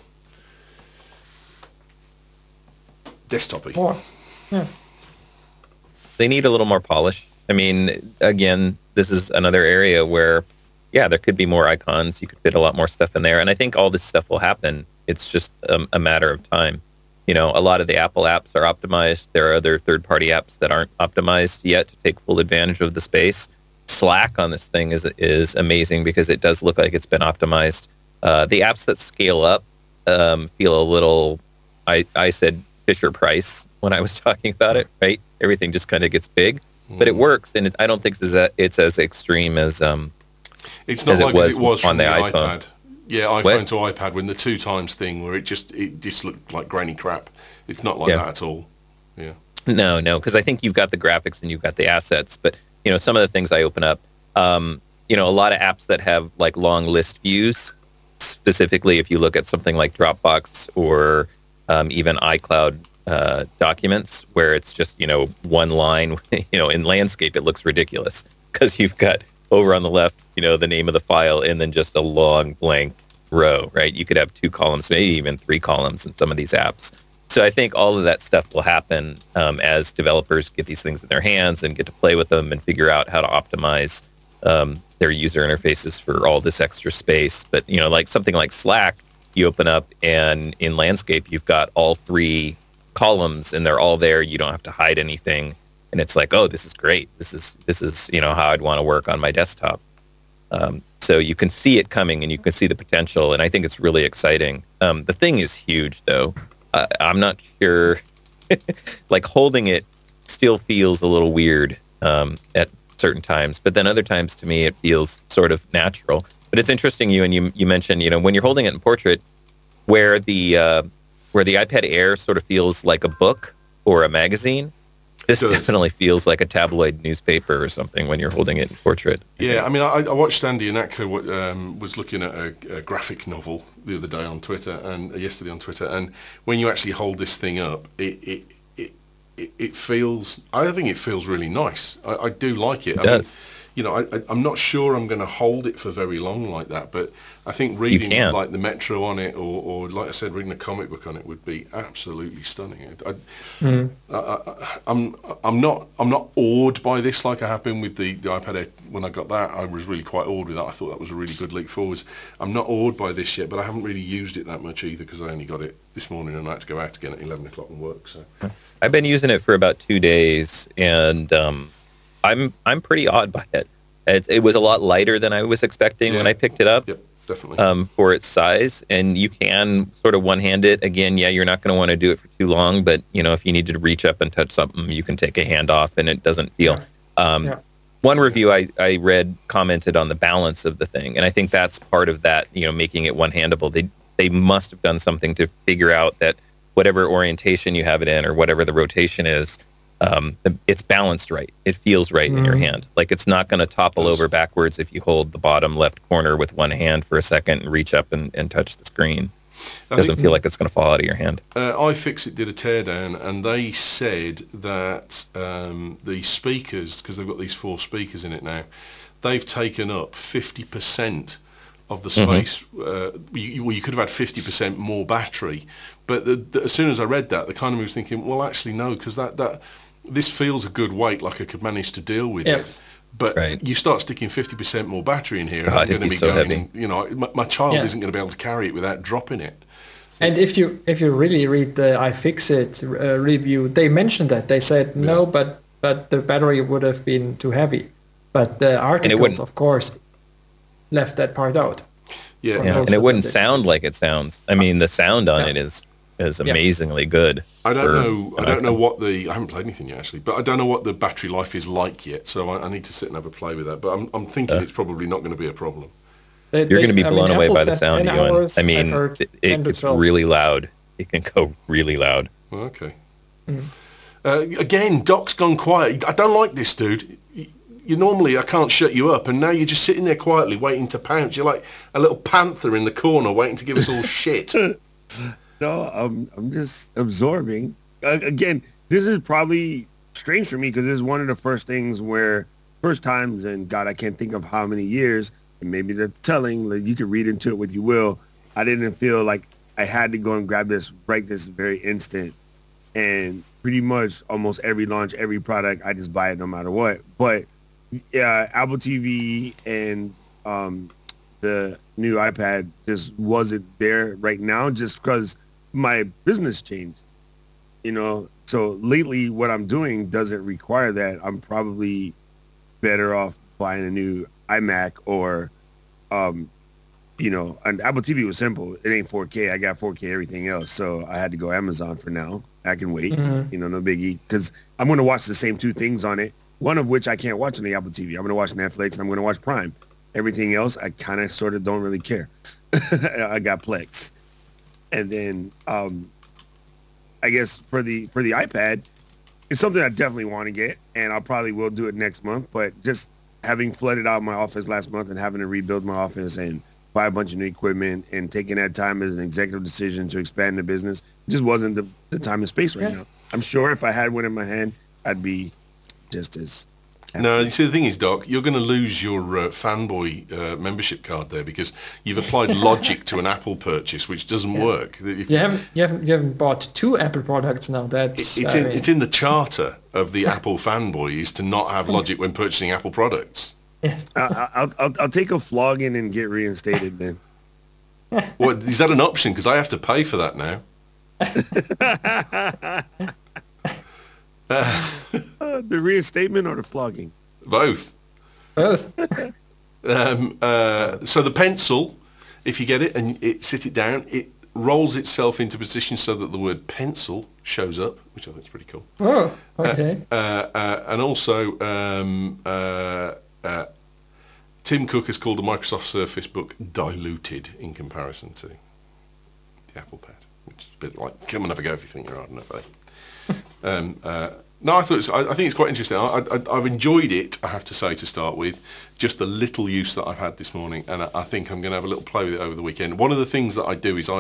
desktop-y. Yeah. They need a little more polish. I mean, again, this is another area where, there could be more icons. You could fit a lot more stuff in there. And I think all this stuff will happen. It's just a matter of time. A lot of the Apple apps are optimized. There are other third-party apps that aren't optimized yet to take full advantage of the space. Slack on this thing is amazing because it does look like it's been optimized. The apps that scale up feel a little, I said Fisher-Price when I was talking about it, right? Everything just kind of gets big. But it works, and I don't think it's as extreme as it's not as like it was on from the iPhone. iPhone. Yeah, iPhone to iPad when the 2x thing where it just looked like grainy crap. It's not like that at all. Yeah. No, because I think you've got the graphics and you've got the assets, but some of the things I open up, a lot of apps that have like long list views. Specifically, if you look at something like Dropbox or even iCloud documents, where it's just one line. In landscape, it looks ridiculous because you've got over on the left, the name of the file, and then just a long blank row, right? You could have 2 columns, maybe even 3 columns in some of these apps. So I think all of that stuff will happen as developers get these things in their hands and get to play with them and figure out how to optimize their user interfaces for all this extra space. But, like something like Slack, you open up and in landscape, you've got all 3 columns and they're all there. You don't have to hide anything. And it's like, oh, this is great. This is how I'd want to work on my desktop. So you can see it coming and you can see the potential. And I think it's really exciting. The thing is huge, though. I'm not sure. Like holding it still feels a little weird at certain times. But then other times, to me, it feels sort of natural. But it's interesting, you mentioned, when you're holding it in portrait, where the iPad Air sort of feels like a book or a magazine. This definitely feels like a tabloid newspaper or something when you're holding it in portrait. Yeah, I mean, I watched Andy Ihnatko was looking at a graphic novel the other day on Twitter and yesterday on Twitter, and when you actually hold this thing up, it feels. I think it feels really nice. I do like it. It does. I'm not sure I'm going to hold it for very long like that, but I think reading like the Metro on it, or like I said, reading a comic book on it would be absolutely stunning. I'm not awed by this like I have been with the iPad Air. When I got that, I was really quite awed with that. I thought that was a really good leap forwards. I'm not awed by this yet, but I haven't really used it that much either because I only got it this morning and I had to go out again at 11 o'clock and work. So I've been using it for about 2 days, and I'm pretty awed by it. It was a lot lighter than I was expecting when I picked it up. Yep, definitely. For its size, and you can sort of one-hand it. Again, you're not going to want to do it for too long, but if you need to reach up and touch something, you can take a hand off, and it doesn't feel. One review I read commented on the balance of the thing, and I think that's part of that. Making it one-handable. They must have done something to figure out that whatever orientation you have it in, or whatever the rotation is, it's balanced right. It feels right in your hand. Like it's not going to topple over backwards if you hold the bottom left corner with one hand for a second and reach up and touch the screen. It doesn't feel like it's going to fall out of your hand. iFixit did a teardown, and they said that the speakers, because they've got these 4 speakers in it now, they've taken up 50% of the space. You could have had 50% more battery. But as soon as I read that, the kind of was thinking, well, actually, no, because that this feels a good weight, like I could manage to deal with it. But you start sticking 50% more battery in here, and I'm going to be so going, heavy. My child isn't going to be able to carry it without dropping it. And if you really read the iFixit review, they mentioned that. They said, no, but the battery would have been too heavy. But the articles, of course, left that part out. Yeah. And it wouldn't sound like it sounds. I mean, the sound on it is amazingly good. I don't know what I haven't played anything yet actually, but I don't know what the battery life is like yet. So I need to sit and have a play with that. But I'm thinking it's probably not going to be a problem. You're going to be blown away by the sound, Ewan. I mean, it's really loud. It can go really loud. Okay. Again, Doc's gone quiet. I don't like this, dude. Normally I can't shut you up, and now you're just sitting there quietly waiting to pounce. You're like a little panther in the corner waiting to give us all shit. No, I'm just absorbing. Again, this is probably strange for me because it's one of the first times, and God, I can't think of how many years, and maybe that's telling, like, you can read into it what you will. I didn't feel like I had to go and grab this right this very instant. And pretty much almost every launch, every product, I just buy it no matter what. But Apple TV and the new iPad just wasn't there right now just because my business changed. So lately what I'm doing doesn't require that. I'm probably better off buying a new iMac or, and Apple TV was simple. It ain't 4K. I got 4K everything else. So I had to go Amazon for now. I can wait, no biggie, because I'm going to watch the same two things on it, one of which I can't watch on the Apple TV. I'm going to watch Netflix and I'm going to watch Prime. Everything else, I kind of sort of don't really care. I got Plex. And then I guess for the iPad, it's something I definitely want to get, and I probably will do it next month. But just having flooded out my office last month and having to rebuild my office and buy a bunch of new equipment and taking that time as an executive decision to expand the business, just wasn't the time and space right now. I'm sure if I had one in my hand, I'd be just as happy. No, you see, the thing is, Doc, you're going to lose your fanboy membership card there because you've applied logic to an Apple purchase, which doesn't work. You haven't bought two Apple products now. That's it's in the charter of the Apple fanboys to not have logic when purchasing Apple products. I'll take a flogging and get reinstated then. Well, is that an option? Because I have to pay for that now. The reinstatement or the flogging? Both. Both. So the pencil, if you get it and sit it down, it rolls itself into position so that the word pencil shows up, which I think is pretty cool. Oh, okay. And also, Tim Cook has called the Microsoft Surface Book diluted in comparison to the Apple Pad, which is a bit like, come and have a go if you think you're hard enough, eh? No, I think it's quite interesting. I've enjoyed it, I have to say, to start with. Just the little use that I've had this morning, and I think I'm going to have a little play with it over the weekend. One of the things that I do is I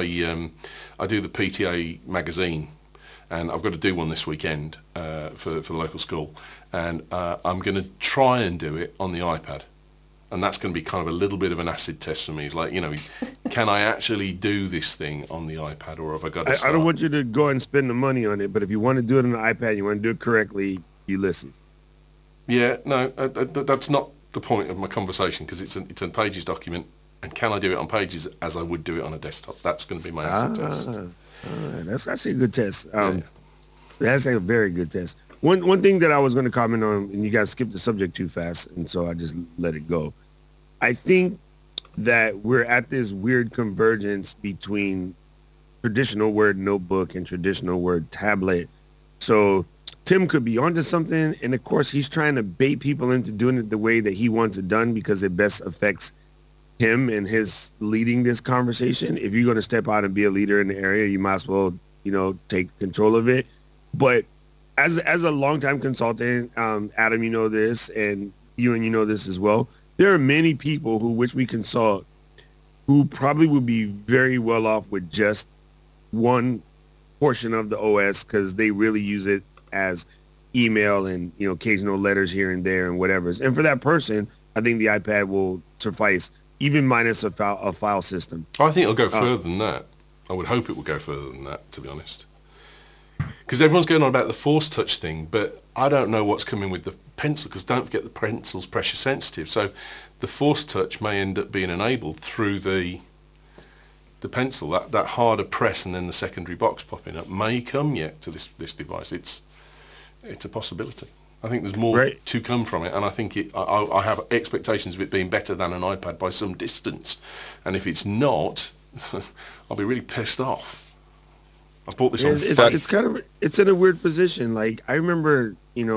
do the PTA magazine, and I've got to do one this weekend for the local school, and I'm going to try and do it on the iPad. And that's going to be kind of a little bit of an acid test for me. It's like, can I actually do this thing on the iPad, or have I got to start? I don't want you to go and spend the money on it, but if you want to do it on the iPad, you want to do it correctly, Ulysses. Yeah, no, that's not the point of my conversation, because it's a Pages document, and can I do it on Pages as I would do it on a desktop? That's going to be my acid test. That's actually a good test. That's a very good test. One thing that I was going to comment on, and you guys skipped the subject too fast, and so I just let it go. I think that we're at this weird convergence between traditional word notebook and traditional word tablet. So Tim could be onto something, and of course he's trying to bait people into doing it the way that he wants it done because it best affects him and his leading this conversation. If you're going to step out and be a leader in the area, you might as well, take control of it. But as a longtime consultant, Adam, you know this, and you know this as well. There are many people which we consult who probably would be very well off with just one portion of the OS because they really use it as email and occasional letters here and there and whatever. And for that person, I think the iPad will suffice, even minus a file system. I think it'll go further than that. I would hope it will go further than that, to be honest. Because everyone's going on about the Force Touch thing, but I don't know what's coming with the pencil, because don't forget the pencil's pressure sensitive. So the Force Touch may end up being enabled through the pencil. That harder press and then the secondary box popping up may come yet to this device. It's a possibility. I think there's more to come from it, and I think I have expectations of it being better than an iPad by some distance. And if it's not, I'll be really pissed off. I bought this on it's in a weird position. Like, I remember,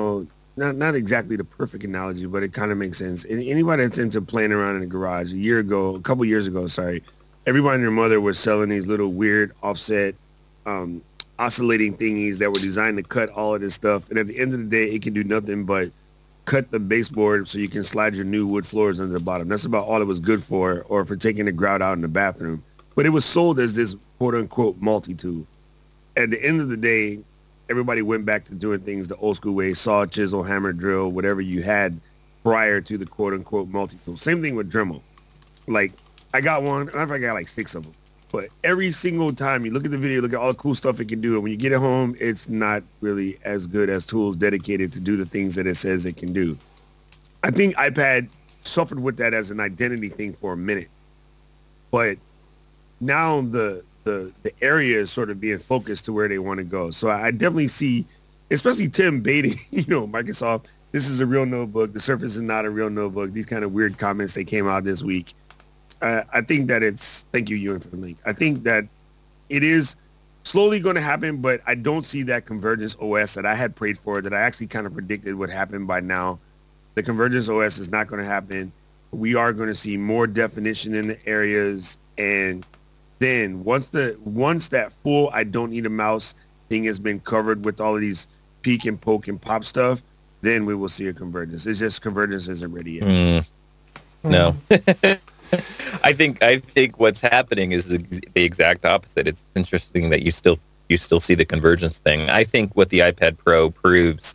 not exactly the perfect analogy, but it kind of makes sense. Anybody that's into playing around in the garage, a couple years ago, everybody and their mother was selling these little weird offset oscillating thingies that were designed to cut all of this stuff. And at the end of the day, it can do nothing but cut the baseboard so you can slide your new wood floors under the bottom. That's about all it was good for, or for taking the grout out in the bathroom. But it was sold as this quote-unquote multi-tool. At the end of the day, everybody went back to doing things the old school way, saw, chisel, hammer, drill, whatever you had prior to the quote unquote multi-tool. Same thing with Dremel. Like, I got one, I got like 6 of them. But every single time you look at the video, look at all the cool stuff it can do, and when you get it home, it's not really as good as tools dedicated to do the things that it says it can do. I think iPad suffered with that as an identity thing for a minute. But now the area is sort of being focused to where they want to go. So I definitely see, especially Tim baiting, Microsoft, this is a real notebook. The Surface is not a real notebook. These kind of weird comments that came out this week. I think that thank you, Ewan, for the link. I think that it is slowly going to happen, but I don't see that Convergence OS that I had prayed for, that I actually kind of predicted would happen by now. The Convergence OS is not going to happen. We are going to see more definition in the areas, and then once that full I don't need a mouse thing has been covered with all of these peek and poke and pop stuff, then we will see a convergence. It's just convergence isn't ready yet. No. I think what's happening is the exact opposite. It's interesting that you still see the convergence thing. I think what the iPad Pro proves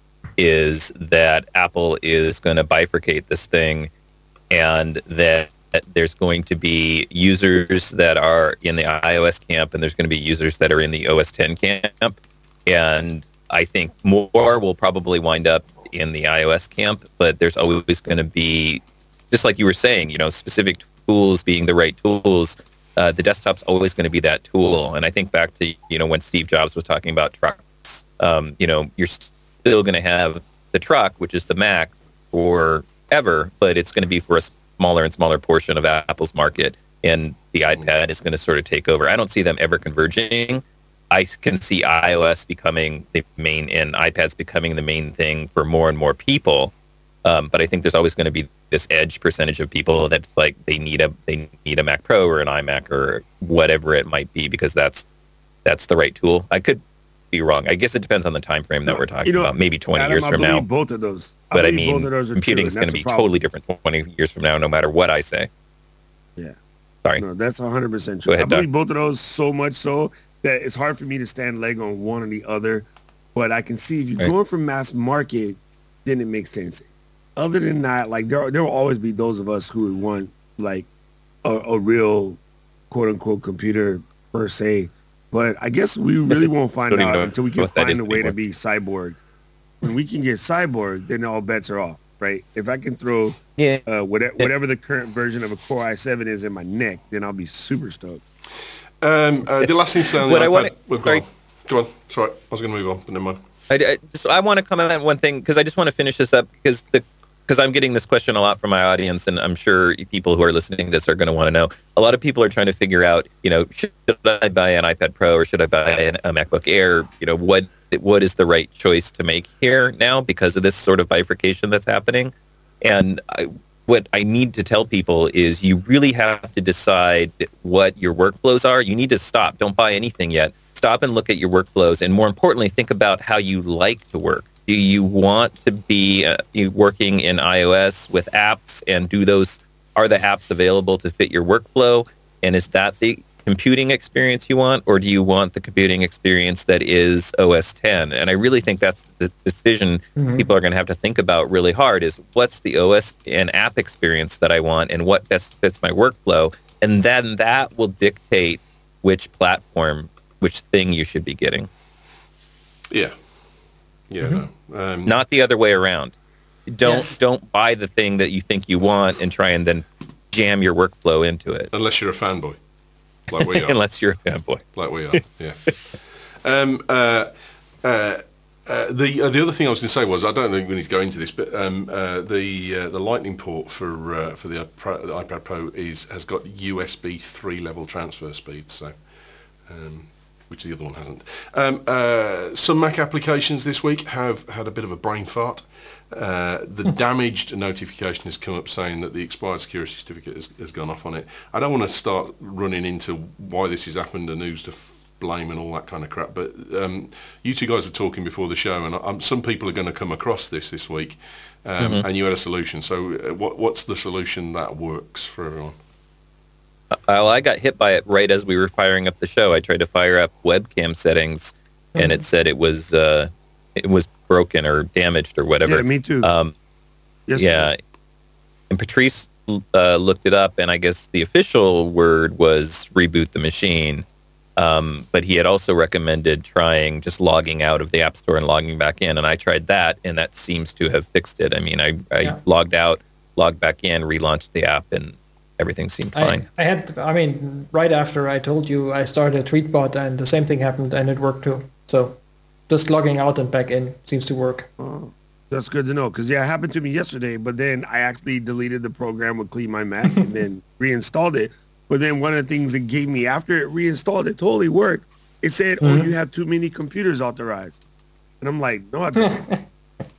is that Apple is going to bifurcate this thing, and that there's going to be users that are in the iOS camp, and there's going to be users that are in the OS X camp. And I think more will probably wind up in the iOS camp, but there's always going to be, just like you were saying, specific tools being the right tools. The desktop's always going to be that tool. And I think back to, when Steve Jobs was talking about trucks, you're still going to have the truck, which is the Mac, forever, but it's going to be for a smaller and smaller portion of Apple's market. And the iPad is going to sort of take over. I don't see them ever converging. I can see iOS becoming the main and iPads becoming the main thing for more and more people. But I think there's always going to be this edge percentage of people that's like they need a Mac Pro or an iMac or whatever it might be, because that's the right tool. I could be wrong. I guess it depends on the time frame that we're talking about. Maybe 20 Adam, years from now. Both of those. But I mean, computing is going to be totally different 20 years from now, no matter what I say. Yeah. Sorry. No, that's 100% true. Go ahead, I believe both of those so much so that it's hard for me to stand leg on one or the other. But I can see if you're going for mass market, then it makes sense. Other than that, like there will always be those of us who would want like a real quote unquote computer per se. But I guess we really won't find out until we can find a way to be cyborg. When we can get cyborg, then all bets are off, right? If I can throw whatever the current version of a Core i7 is in my neck, then I'll be super stoked. The last thing to say on the iPad... Go on. Sorry, I was going to move on, but never mind. I want to comment on one thing, because I just want to finish this up, because I'm getting this question a lot from my audience, and I'm sure people who are listening to this are going to want to know. A lot of people are trying to figure out, should I buy an iPad Pro or should I buy a MacBook Air? What is the right choice to make here now because of this sort of bifurcation that's happening? And what I need to tell people is you really have to decide what your workflows are. You need to stop. Don't buy anything yet. Stop and look at your workflows, and more importantly, think about how you like to work. Do you want to be working in iOS with apps, and are the apps available to fit your workflow? And is that the computing experience you want, or do you want the computing experience that is OS X? And I really think that's the decision people are going to have to think about really hard, is what's the OS and app experience that I want, and what best fits my workflow? And then that will dictate which platform, which thing you should be getting. Yeah. Yeah, no. Not the other way around. Don't buy the thing that you think you want and try and then jam your workflow into it. Unless you're a fanboy, like we are. Unless you're a fanboy, like we are. Yeah. The other thing I was going to say was, I don't think we need to go into this, but the Lightning port for the iPad Pro has got USB 3 level transfer speed. So. Which the other one hasn't. Some Mac applications this week have had a bit of a brain fart. The damaged notification has come up saying that the expired security certificate has gone off on it. I don't want to start running into why this has happened and who's to blame and all that kind of crap, but you two guys were talking before the show, and some people are going to come across this week, and you had a solution. So what's the solution that works for everyone? Well, I got hit by it right as we were firing up the show. I tried to fire up webcam settings and it said it was broken or damaged or whatever. Yeah, me too. Yes, yeah, and Patrice looked it up, and I guess the official word was reboot the machine. But he had also recommended trying just logging out of the App Store and logging back in, and I tried that, and that seems to have fixed it. I mean, I logged out, logged back in, relaunched the app, and everything seemed fine. I mean, right after I told you, I started a Tweetbot, and the same thing happened, and it worked too. So just logging out and back in seems to work. Oh, that's good to know, because it happened to me yesterday, but then I actually deleted the program with Clean My Mac and then reinstalled it. But then one of the things it gave me after it reinstalled, it totally worked. It said, oh, you have too many computers authorized. And I'm like, no, I don't.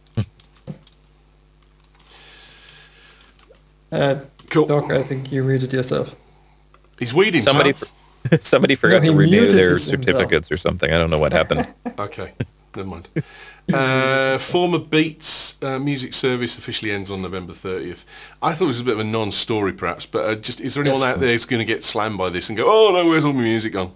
Cool. Doc, I think you muted yourself. He's weeding himself. Somebody forgot to renew their himself. certificates or something. I don't know what happened. Okay, never mind. Former Beats music service officially ends on November 30th. I thought it was a bit of a non-story perhaps, but just is there anyone out there who's going to get slammed by this and go, oh no, where's all my music gone?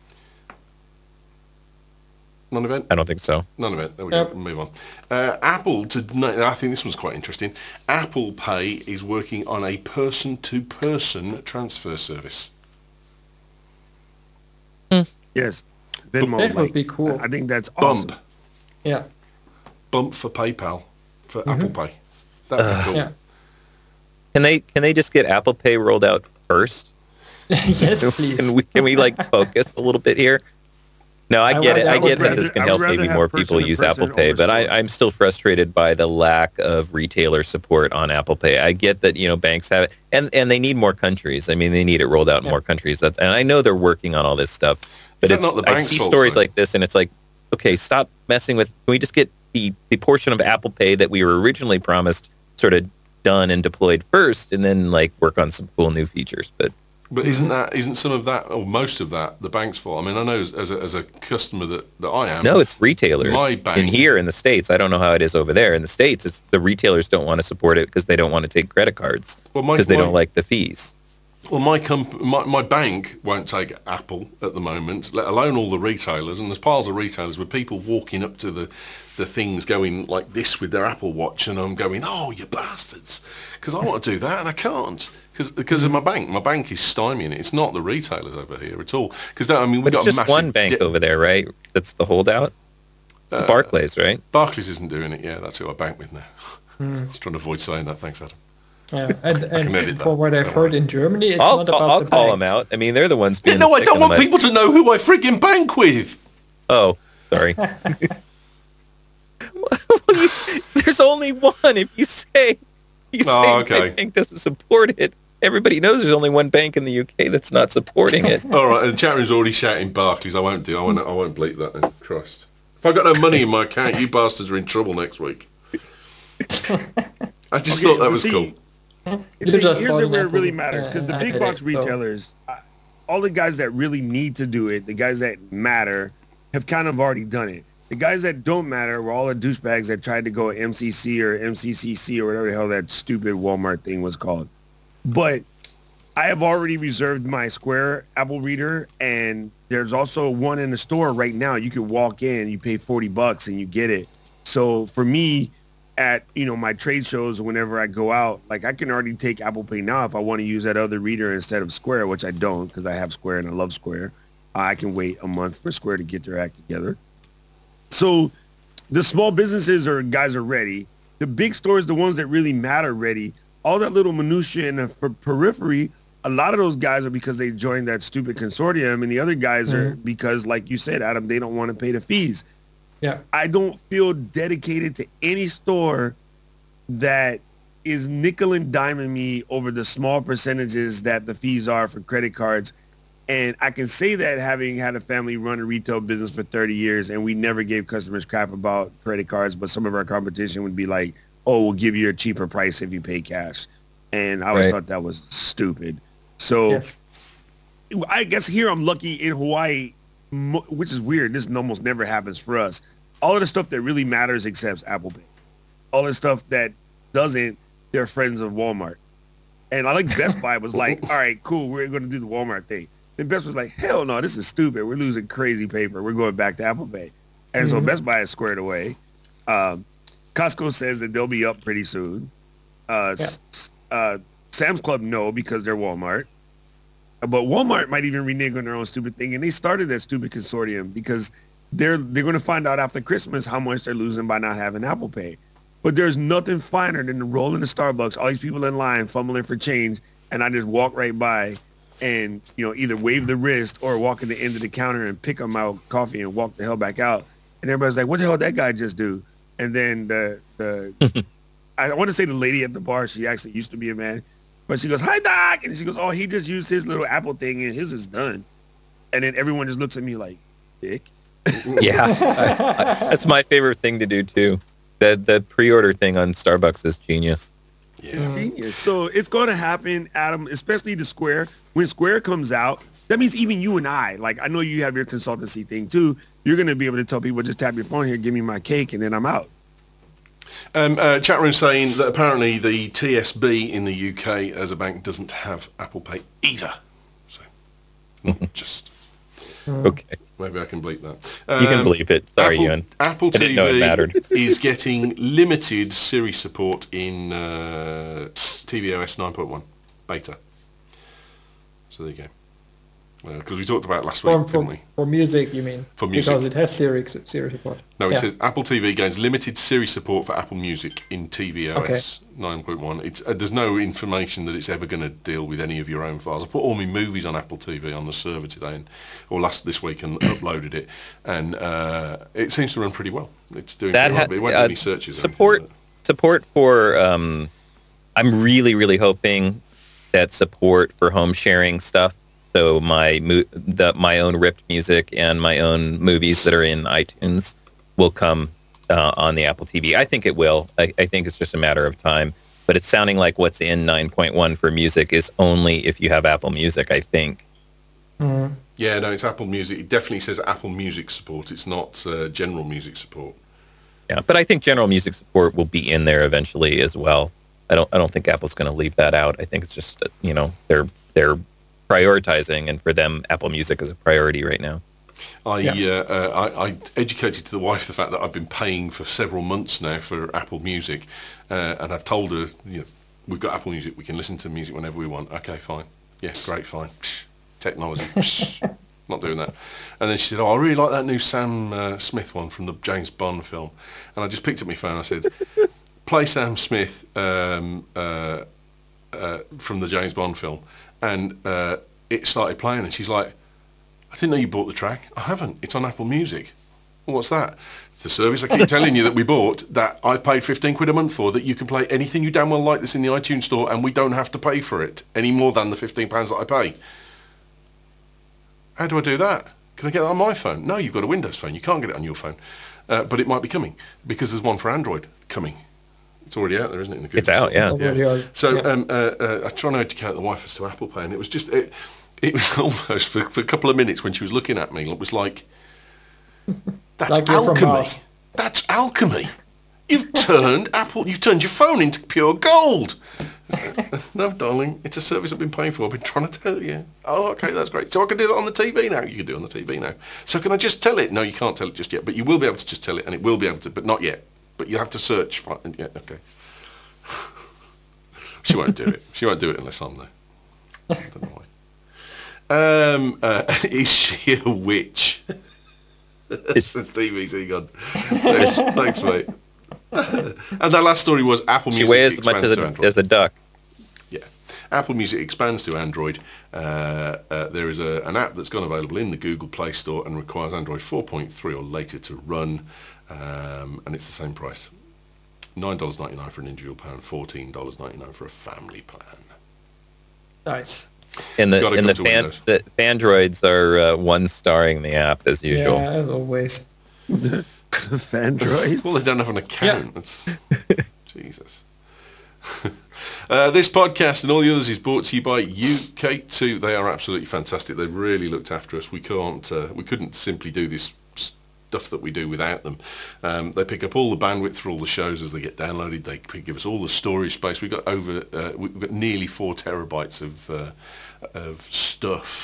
Non-event? I don't think so. Non-event. There we go. Move on. Apple, I think this one's quite interesting. Apple Pay is working on a person-to-person transfer service. Yes. Venmo, That would be cool. I think that's awesome. Bump. Yeah. Bump for PayPal for Apple Pay. That'd be cool. Yeah. Can they just get Apple Pay rolled out first? Yes, please. Can we like focus a little bit here? No, I get it. I get that this can help maybe more people use Apple Pay, but I'm still frustrated by the lack of retailer support on Apple Pay. I get that, banks have it, and they need more countries. I mean, they need it rolled out in more countries. And I know they're working on all this stuff, but I see stories like this, and it's like, okay, stop messing with. Can we just get the portion of Apple Pay that we were originally promised sort of done and deployed first, and then like work on some cool new features? But isn't some of that, or most of that, the bank's fault? I mean, I know as a customer that I am. No, it's retailers. My bank. In the States, I don't know how it is over there. In the States, it's the retailers don't want to support it because they don't want to take credit cards because they don't like the fees. Well, my bank won't take Apple at the moment, let alone all the retailers. And there's piles of retailers with people walking up to the things going like this with their Apple Watch, and I'm going, oh, you bastards, because I want to do that and I can't. Because of my bank. My bank is stymieing it. It's not the retailers over here at all. Because we've got just one bank over there, right? That's the holdout. It's Barclays, right? Barclays isn't doing it. Yeah, that's who I bank with now. I was trying to avoid saying that. Thanks, Adam. Yeah, and for what I've heard in Germany, it's not about I'll the call banks. them out. I mean, they're the ones being. No, I don't want people to know who I friggin' bank with. Oh, sorry. There's only one. If you say my bank doesn't support it, everybody knows there's only one bank in the UK that's not supporting it. All right, and the chat room's already shouting Barclays. I won't bleep that then. Christ. If I got no money in my account, you bastards are in trouble next week. I just thought that was cool. Here's where it really matters, because the big box retailers, all the guys that really need to do it, the guys that matter, have kind of already done it. The guys that don't matter were all the douchebags that tried to go MCC or MCCC or whatever the hell that stupid Walmart thing was called. But I have already reserved my Square Apple Reader, and there's also one in the store right now. You could walk in, you pay $40 and you get it. So for me, at my trade shows, whenever I go out, like I can already take Apple Pay now if I want to use that other reader instead of Square, which I don't because I have Square and I love Square. I can wait a month for Square to get their act together. So the small businesses or guys are ready. The big stores, the ones that really matter, ready. All that little minutia in the periphery, a lot of those guys are because they joined that stupid consortium, and the other guys are because, like you said, Adam, they don't want to pay the fees. Yeah, I don't feel dedicated to any store that is nickel and diming me over the small percentages that the fees are for credit cards. And I can say that having had a family run a retail business for 30 years, and we never gave customers crap about credit cards, but some of our competition would be like, oh, we'll give you a cheaper price if you pay cash. And I always thought that was stupid. So I guess here I'm lucky in Hawaii, which is weird. This almost never happens for us. All of the stuff that really matters accepts Apple Pay. All the stuff that doesn't, they're friends of Walmart. And I like Best Buy was like, all right, cool, we're going to do the Walmart thing. Then Best was like, hell no, this is stupid. We're losing crazy paper. We're going back to Apple Pay. And so Best Buy is squared away. Costco says that they'll be up pretty soon. Sam's Club, no, because they're Walmart. But Walmart might even renege on their own stupid thing. And they started that stupid consortium because they're going to find out after Christmas how much they're losing by not having Apple Pay. But there's nothing finer than to roll into Starbucks, all these people in line fumbling for change, and I just walk right by and, either wave the wrist or walk at the end of the counter and pick up my coffee and walk the hell back out. And everybody's like, what the hell did that guy just do? And then I want to say the lady at the bar, she actually used to be a man, but she goes, hi, Doc. And she goes, oh, he just used his little Apple thing and his is done. And then everyone just looks at me like, dick. Yeah, that's my favorite thing to do, too. The pre-order thing on Starbucks is genius. Yeah. It's genius. So it's going to happen, Adam, especially the Square. When Square comes out, that means even you and I, like I know you have your consultancy thing too, you're going to be able to tell people, just tap your phone here, give me my cake, and then I'm out. Chat room saying that apparently the TSB in the UK as a bank doesn't have Apple Pay either. So, just... Okay. Maybe I can bleep that. You can bleep it. Sorry, Ewan. Apple I didn't know it mattered. TV is getting limited Siri support in tvOS 9.1 beta. So there you go. Because we talked about it last week, didn't we? For music, you mean? For music. Because it has Siri support. No, it says Apple TV gains limited Siri support for Apple Music in tvOS 9.1. There's no information that it's ever going to deal with any of your own files. I put all my movies on Apple TV on the server today, this week, and uploaded it, and it seems to run pretty well. It's doing pretty well, but it won't do any searches. Support for. I'm really, really hoping that support for home sharing stuff. So my own ripped music and my own movies that are in iTunes will come on the Apple TV. I think it will. I think it's just a matter of time. But it's sounding like what's in 9.1 for music is only if you have Apple Music, I think. Mm-hmm. Yeah, no, it's Apple Music. It definitely says Apple Music support. It's not general music support. Yeah, but I think general music support will be in there eventually as well. I don't think Apple's going to leave that out. I think it's just they're prioritizing, and for them, Apple Music is a priority right now. I educated to the wife the fact that I've been paying for several months now for Apple Music, and I've told her, we've got Apple Music, we can listen to music whenever we want. Okay, fine. Yeah, great, fine. Technology. Not doing that. And then she said, I really like that new Sam Smith one from the James Bond film. And I just picked up my phone and I said, play Sam Smith from the James Bond film. And it started playing, and she's like, I didn't know you bought the track. I haven't. It's on Apple Music. Well, what's that? It's the service I keep telling you that we bought, that I've paid 15 quid a month for, that you can play anything you damn well like this in the iTunes store, and we don't have to pay for it any more than the £15 that I pay. How do I do that? Can I get that on my phone? No, you've got a Windows phone. You can't get it on your phone. But it might be coming, because there's one for Android coming. It's already out there, isn't it? In the it's out, yeah. So I try to educate the wife as to Apple Pay, and it was just it was almost for a couple of minutes when she was looking at me, it was like, that's like alchemy. That's alchemy. You've turned your phone into pure gold. No, darling, it's a service I've been paying for. I've been trying to tell you. Oh, okay, that's great. So I can do that on the TV now. You can do it on the TV now. So can I just tell it? No, you can't tell it just yet, but you will be able to just tell it, and it will be able to, but not yet. But you have to search for it. Yeah, okay. She won't do it. She won't do it unless I'm there. I don't know why. Is she a witch? Says TVC God. Thanks, mate. And that last story was Apple Music. She weighs as much as a duck. Yeah. Apple Music expands to Android. There is an app that's gone available in the Google Play Store and requires Android 4.3 or later to run. And it's the same price. $9.99 for an individual plan, $14.99 for a family plan. Nice. And the Fandroids are one-starring the app as usual. Yeah, as always. Fandroids? Well, they don't have an account. Yeah. Jesus. This podcast and all the others is brought to you by UK2. They are absolutely fantastic. They've really looked after us. We couldn't simply do this stuff that we do without them. They pick up all the bandwidth for all the shows as they get downloaded. They give us all the storage space. We've got nearly 4 terabytes of stuff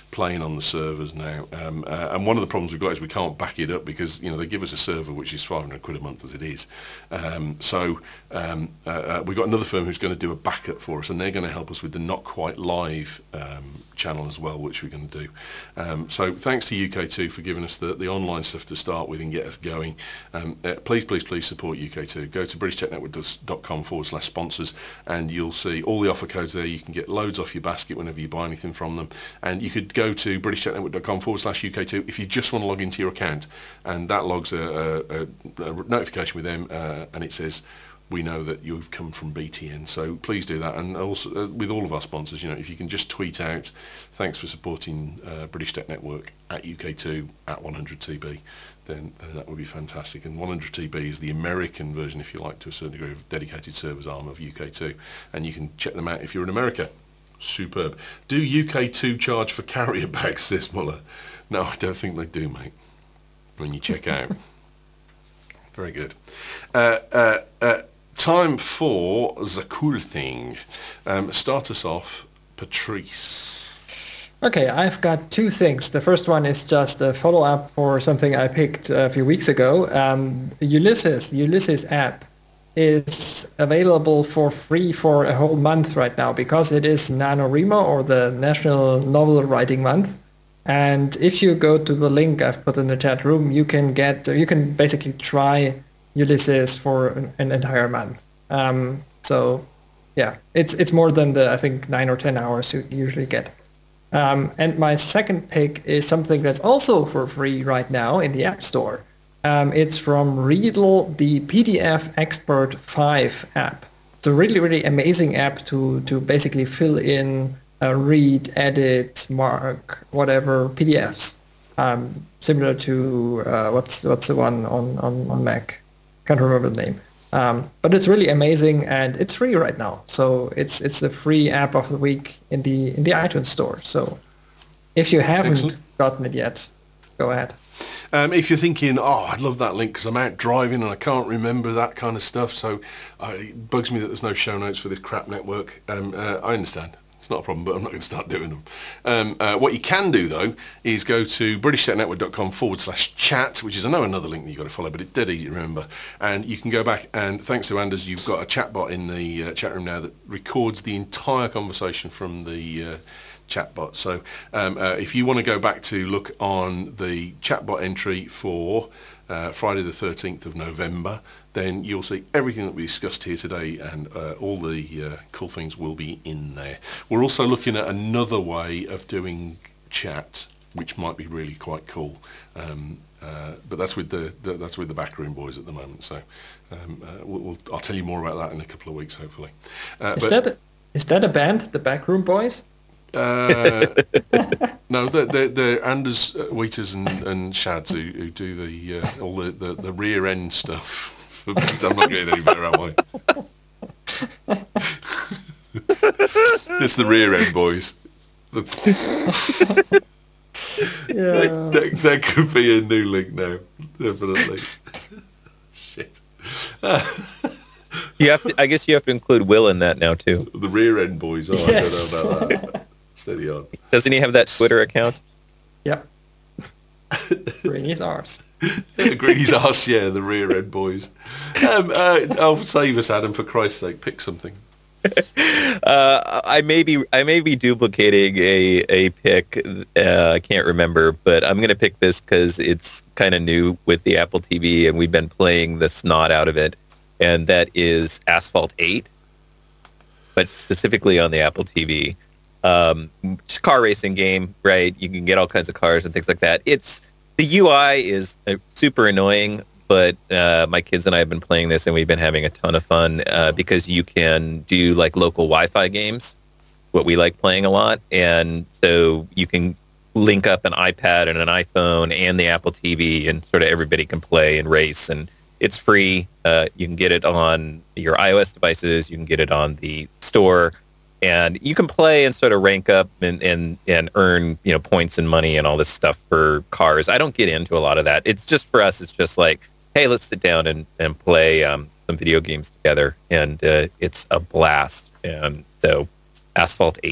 playing on the servers now. And one of the problems we've got is we can't back it up because, they give us a server which is 500 quid a month as it is. So we've got another firm who's going to do a backup for us, and they're going to help us with the not quite live channel as well, which we're going to do. So thanks to UK2 for giving us the online stuff to start with and get us going. Please support UK2. Go to BritishTechNetwork.com/sponsors and you'll see all the offer codes there. You can get loads off your basket whenever you buy anything from them. And you could go to BritishTechNetwork.com/UK2 if you just want to log into your account, and that logs a notification with them, and it says, we know that you've come from BTN, so please do that. And also with all of our sponsors, if you can just tweet out, thanks for supporting British Tech Network at UK2 at 100TB, then that would be fantastic. And 100TB is the American version, if you like, to a certain degree, of dedicated servers arm of UK2, and you can check them out if you're in America. Superb. Do UK2 charge for carrier bags, says Muller? No, I don't think they do, mate, when you check out. Very good. Time for the cool thing. Start us off, Patrice. Okay, I've got two things. The first one is just a follow-up for something I picked a few weeks ago. Ulysses app is available for free for a whole month right now because it is NaNoWriMo, or the National Novel Writing Month. And if you go to the link I've put in the chat room, you can basically try Ulysses for an entire month. So yeah, it's more than the, I think, 9 or 10 hours you usually get. And my second pick is something that's also for free right now in the App Store. It's from Readle, the PDF Expert 5 app. It's a really, really amazing app to basically fill in, read, edit, mark, whatever PDFs. Similar to what's the one on Mac? Can't remember the name. But it's really amazing, and it's free right now. So it's the free app of the week in the iTunes store. So if you haven't gotten it yet, go ahead. If you're thinking, I'd love that link because I'm out driving and I can't remember that kind of stuff, so it bugs me that there's no show notes for this crap network. I understand. It's not a problem, but I'm not going to start doing them. What you can do, though, is go to BritishTechNetwork.com/chat, which is another link that you've got to follow, but it's dead easy to remember. And you can go back, and thanks to Anders, you've got a chatbot in the chat room now that records the entire conversation from the chatbot. So if you want to go back to look on the chatbot entry for Friday the 13th of November, then you'll see everything that we discussed here today, and all the cool things will be in there. We're also looking at another way of doing chat, which might be really quite cool. But that's with the Backroom Boys at the moment. So I'll tell you more about that in a couple of weeks, hopefully. Is that a band, the Backroom Boys? No, they're Anders, Wheaters and Shads who do all the rear end stuff. I'm not getting any better, am I? It's the rear end boys. Yeah. That could be a new link now, definitely. Shit. I guess you have to include Will in that now too. The rear end boys. Yes. I don't know about that. Steady on. Doesn't he have that Twitter account? Yep. Greeny's ours. Greeny's arse, yeah, the rear end boys. I'll save us, Adam, for Christ's sake. Pick something. I may be duplicating a pick. I can't remember, but I'm going to pick this because it's kind of new with the Apple TV, and we've been playing the snot out of it, and that is Asphalt 8, but specifically on the Apple TV. Car racing game, right? You can get all kinds of cars and things like that. The UI is super annoying, but my kids and I have been playing this, and we've been having a ton of fun because you can do like local Wi-Fi games, what we like playing a lot, and so you can link up an iPad and an iPhone and the Apple TV, and sort of everybody can play and race, and it's free. You can get it on your iOS devices, you can get it on the store, and you can play and sort of rank up and earn, points and money and all this stuff for cars. I don't get into a lot of that. It's just, for us, it's just like, hey, let's sit down and play some video games together. And it's a blast. And so Asphalt 8.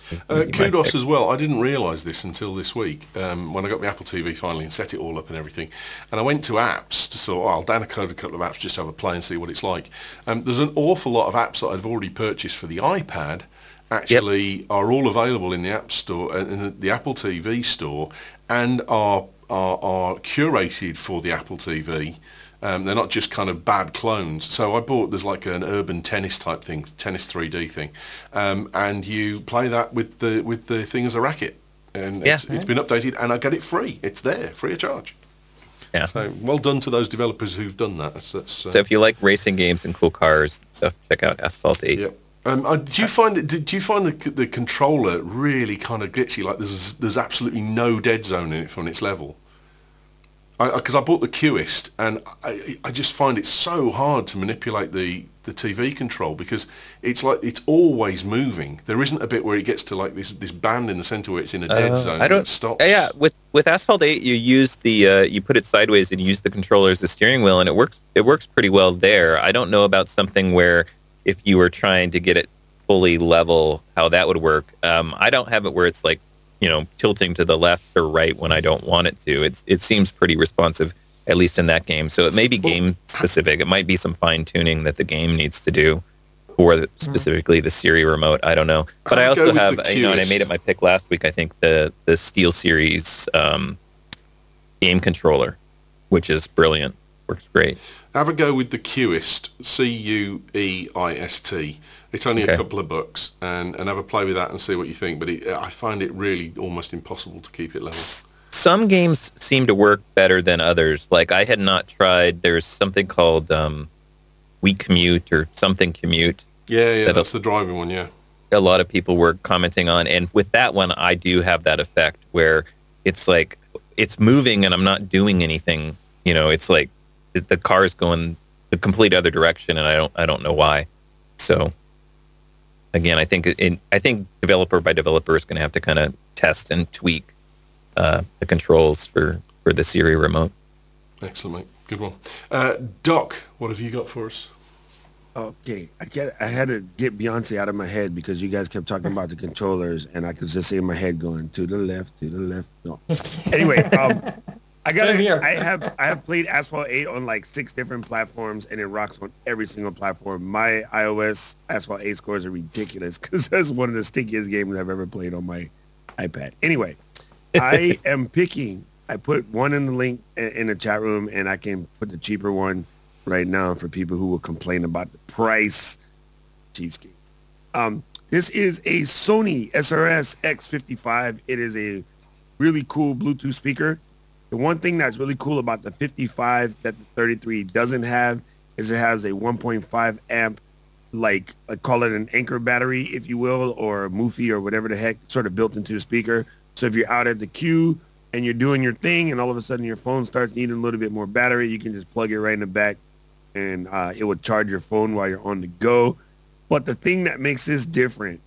Kudos as well. I didn't realise this until this week when I got my Apple TV finally and set it all up and everything. And I went to apps to sort of, I'll download a couple of apps just to have a play and see what it's like. There's an awful lot of apps that I've already purchased for the iPad actually are all available in the App Store, in the Apple TV store, and are curated for the Apple TV. They're not just kind of bad clones. So I bought, there's like an urban tennis type thing, tennis 3D thing, and you play that with the thing as a racket, and it's been updated, and I get it free. It's there, free of charge. Yeah. So well done to those developers who've done that. So if you like racing games and cool cars stuff, check out Asphalt 8. Yep. Did you find the controller really kind of glitchy? Like there's absolutely no dead zone in it from its level. Because I bought the Qist, and I just find it so hard to manipulate the TV control, because it's like it's always moving. There isn't a bit where it gets to like this band in the center where it's in a dead zone. And it stops. Yeah, with Asphalt 8, you use you put it sideways and use the controller as the steering wheel, and it works pretty well there. I don't know about something where if you were trying to get it fully level, how that would work. I don't have it where it's like, tilting to the left or right when I don't want it to. It seems pretty responsive, at least in that game. So it may be game specific. It might be some fine tuning that the game needs to do for specifically the Siri remote. I don't know. But I also have, and I made it my pick last week, I think the SteelSeries game controller, which is brilliant. Works great. Have a go with the Qist, Cueist. It's only a couple of bucks, and have a play with that and see what you think. But I find it really almost impossible to keep it level. Some games seem to work better than others. Like I had not tried. There's something called We Commute or something Commute. Yeah, that's the driving one. Yeah, a lot of people were commenting on, and with that one, I do have that effect where it's like it's moving and I'm not doing anything. It's like the car is going the complete other direction, and I don't know why. So again, I think developer by developer is going to have to kind of test and tweak the controls for the Siri remote. Excellent, mate. Good one. Doc, what have you got for us? Okay, I had to get Beyonce out of my head because you guys kept talking about the controllers, and I could just see in my head going to the left. No. Anyway, I have played Asphalt 8 on like 6 different platforms, and it rocks on every single platform. My iOS Asphalt 8 scores are ridiculous because that's one of the stickiest games I've ever played on my iPad. Anyway, I put one in the link in the chat room, and I can put the cheaper one right now for people who will complain about the price. Cheapskate. This is a Sony SRS X55. It is a really cool Bluetooth speaker. The one thing that's really cool about the 55 that the 33 doesn't have is it has a 1.5 amp, like I call it an anchor battery, if you will, or a Mophie or whatever the heck, sort of built into the speaker. So if you're out at the queue and you're doing your thing and all of a sudden your phone starts needing a little bit more battery, you can just plug it right in the back and it will charge your phone while you're on the go. But the thing that makes this different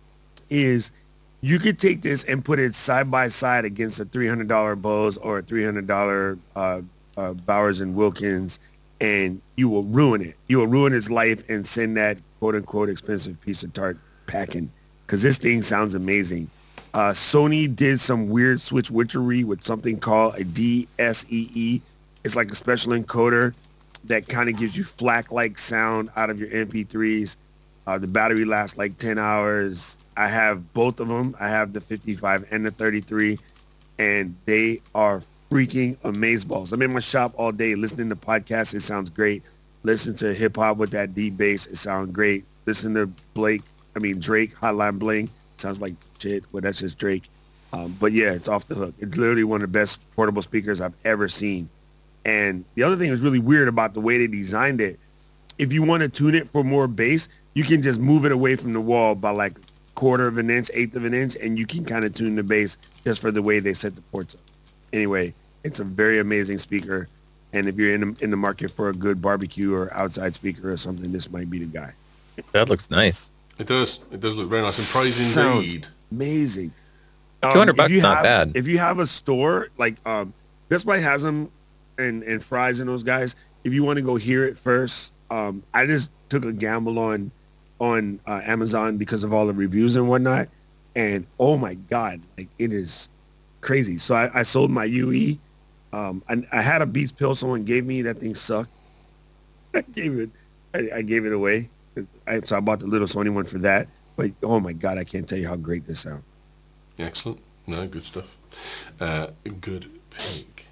is you could take this and put it side by side against a $300 Bose or a $300 Bowers and Wilkins, and you will ruin it. You will ruin its life and send that quote unquote expensive piece of tart packing, because this thing sounds amazing. Sony did some weird switchery with something called a DSEE. It's like a special encoder that kind of gives you FLAC-like sound out of your MP3s. The battery lasts like 10 hours. I have both of them. I have the 55 and the 33, and they are freaking amazeballs. I'm in my shop all day listening to podcasts. It sounds great. Listen to hip hop with that deep bass. It sounds great. Listen to Drake, Hotline Bling. Sounds like shit. Well, that's just Drake. But yeah, it's off the hook. It's literally one of the best portable speakers I've ever seen. And the other thing that's really weird about the way they designed it, if you want to tune it for more bass, you can just move it away from the wall by like 1/4 of an inch, 1/8 of an inch, and you can kind of tune the bass just for the way they set the ports up. Anyway, it's a very amazing speaker, and if you're in the market for a good barbecue or outside speaker or something, this might be the guy. That looks nice. It does. It does look very nice and praise indeed. Amazing. $200 not bad. If you have a store like Best Buy has them, and Fry's and those guys. If you want to go hear it first, I just took a gamble on Amazon because of all the reviews and whatnot. and oh my god, like it is crazy. So I sold my UE. I had a Beats pill someone gave me. That thing sucked. I gave it away. So I bought the little Sony one for that. But oh my god, I can't tell you how great this sounds. Excellent. No, good stuff. Good pick.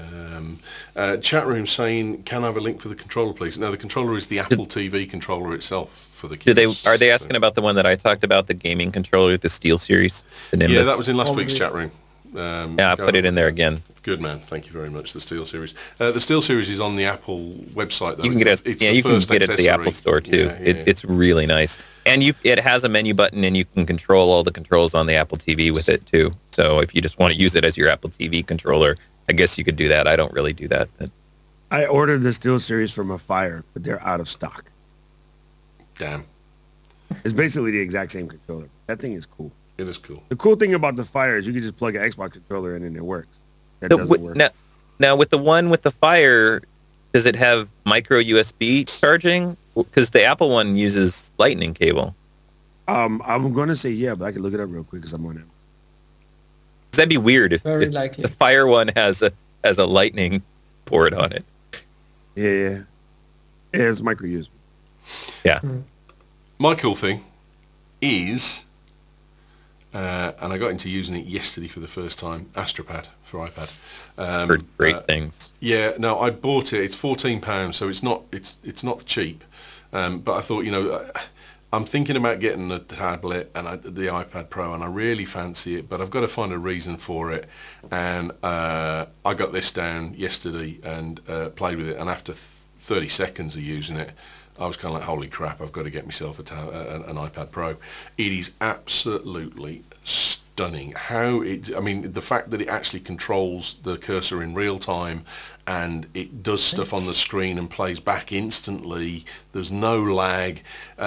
Chat room saying, can I have a link for the controller, please? No, the controller is the Apple TV controller itself for the kids. Are they asking about the one that I talked about, the gaming controller, the Steel Series, the Nimbus? Yeah, that was in last week's chat room. I put it in there again. Good man, thank you very much. The Steel Series. The Steel Series is on the Apple website, though. You can get it. You can get it at the Apple Store too. It's really nice, and it has a menu button, and you can control all the controls on the Apple TV with it too. So if you just want to use it as your Apple TV controller, I guess you could do that. I don't really do that. But. I ordered the Steel Series from a Fire, but they're out of stock. Damn. It's basically the exact same controller. That thing is cool. It is cool. The cool thing about the Fire is you can just plug an Xbox controller in and it works. That doesn't work. Now, with the one with the Fire, does it have micro USB charging? Because the Apple one uses Lightning cable. I'm going to say yeah, but I can look it up real quick because I'm on it. That'd be weird if likely. The Fire one has a Lightning port on it. Yeah. It's micro USB. Yeah. My cool thing is... and I got into using it yesterday for the first time, Astropad for iPad. Heard great things. Yeah, no, I bought it. It's £14, so it's not cheap. But I thought, I'm thinking about getting the tablet and the iPad Pro, and I really fancy it, but I've got to find a reason for it. And I got this down yesterday and played with it, and after 30 seconds of using it, I was kind of like, holy crap, I've got to get myself an iPad Pro. It is absolutely stunning. The fact that it actually controls the cursor in real time and it does stuff on the screen and plays back instantly, there's no lag,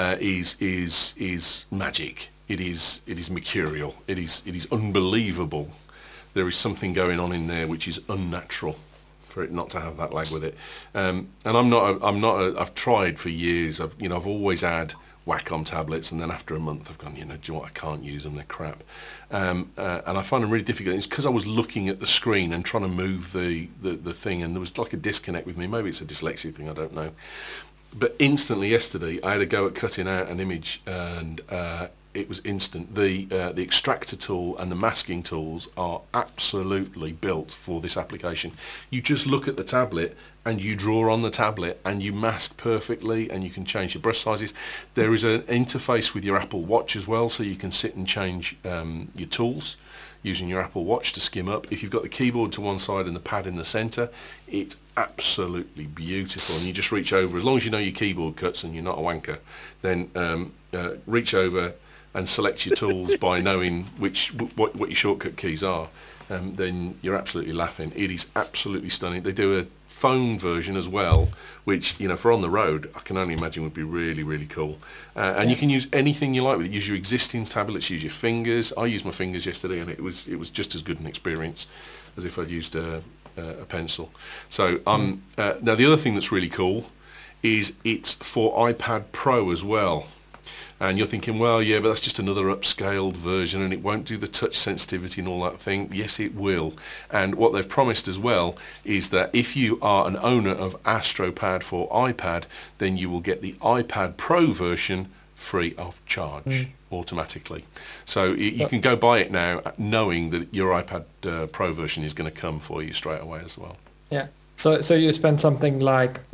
is magic. It is mercurial. It is unbelievable. There is something going on in there which is unnatural for it not to have that lag with it. And I've tried for years. I've always had Wacom tablets, and then after a month I've gone, do you know what, I can't use them, they're crap. And I find them really difficult. It's because I was looking at the screen and trying to move the thing, and there was like a disconnect with me. Maybe it's a dyslexia thing, I don't know. But instantly yesterday I had a go at cutting out an image, and it was instant. The extractor tool and the masking tools are absolutely built for this application. You just look at the tablet and you draw on the tablet and you mask perfectly, and you can change your brush sizes. There is an interface with your Apple Watch as well, so you can sit and change your tools using your Apple Watch to skim up. If you've got the keyboard to one side and the pad in the center, it's absolutely beautiful. And you just reach over, as long as you know your keyboard cuts and you're not a wanker, then reach over and select your tools by knowing what your shortcut keys are, then you're absolutely laughing. It is absolutely stunning. They do a phone version as well, which, for on the road, I can only imagine would be really, really cool. And you can use anything you like with it. Use your existing tablets, use your fingers. I used my fingers yesterday, and it was just as good an experience as if I'd used a pencil. So now the other thing that's really cool is it's for iPad Pro as well. And you're thinking, well, yeah, but that's just another upscaled version and it won't do the touch sensitivity and all that thing. Yes, it will. And what they've promised as well is that if you are an owner of Astropad for iPad, then you will get the iPad Pro version free of charge automatically. So you can go buy it now knowing that your iPad Pro version is going to come for you straight away as well. Yeah. So you spend something like,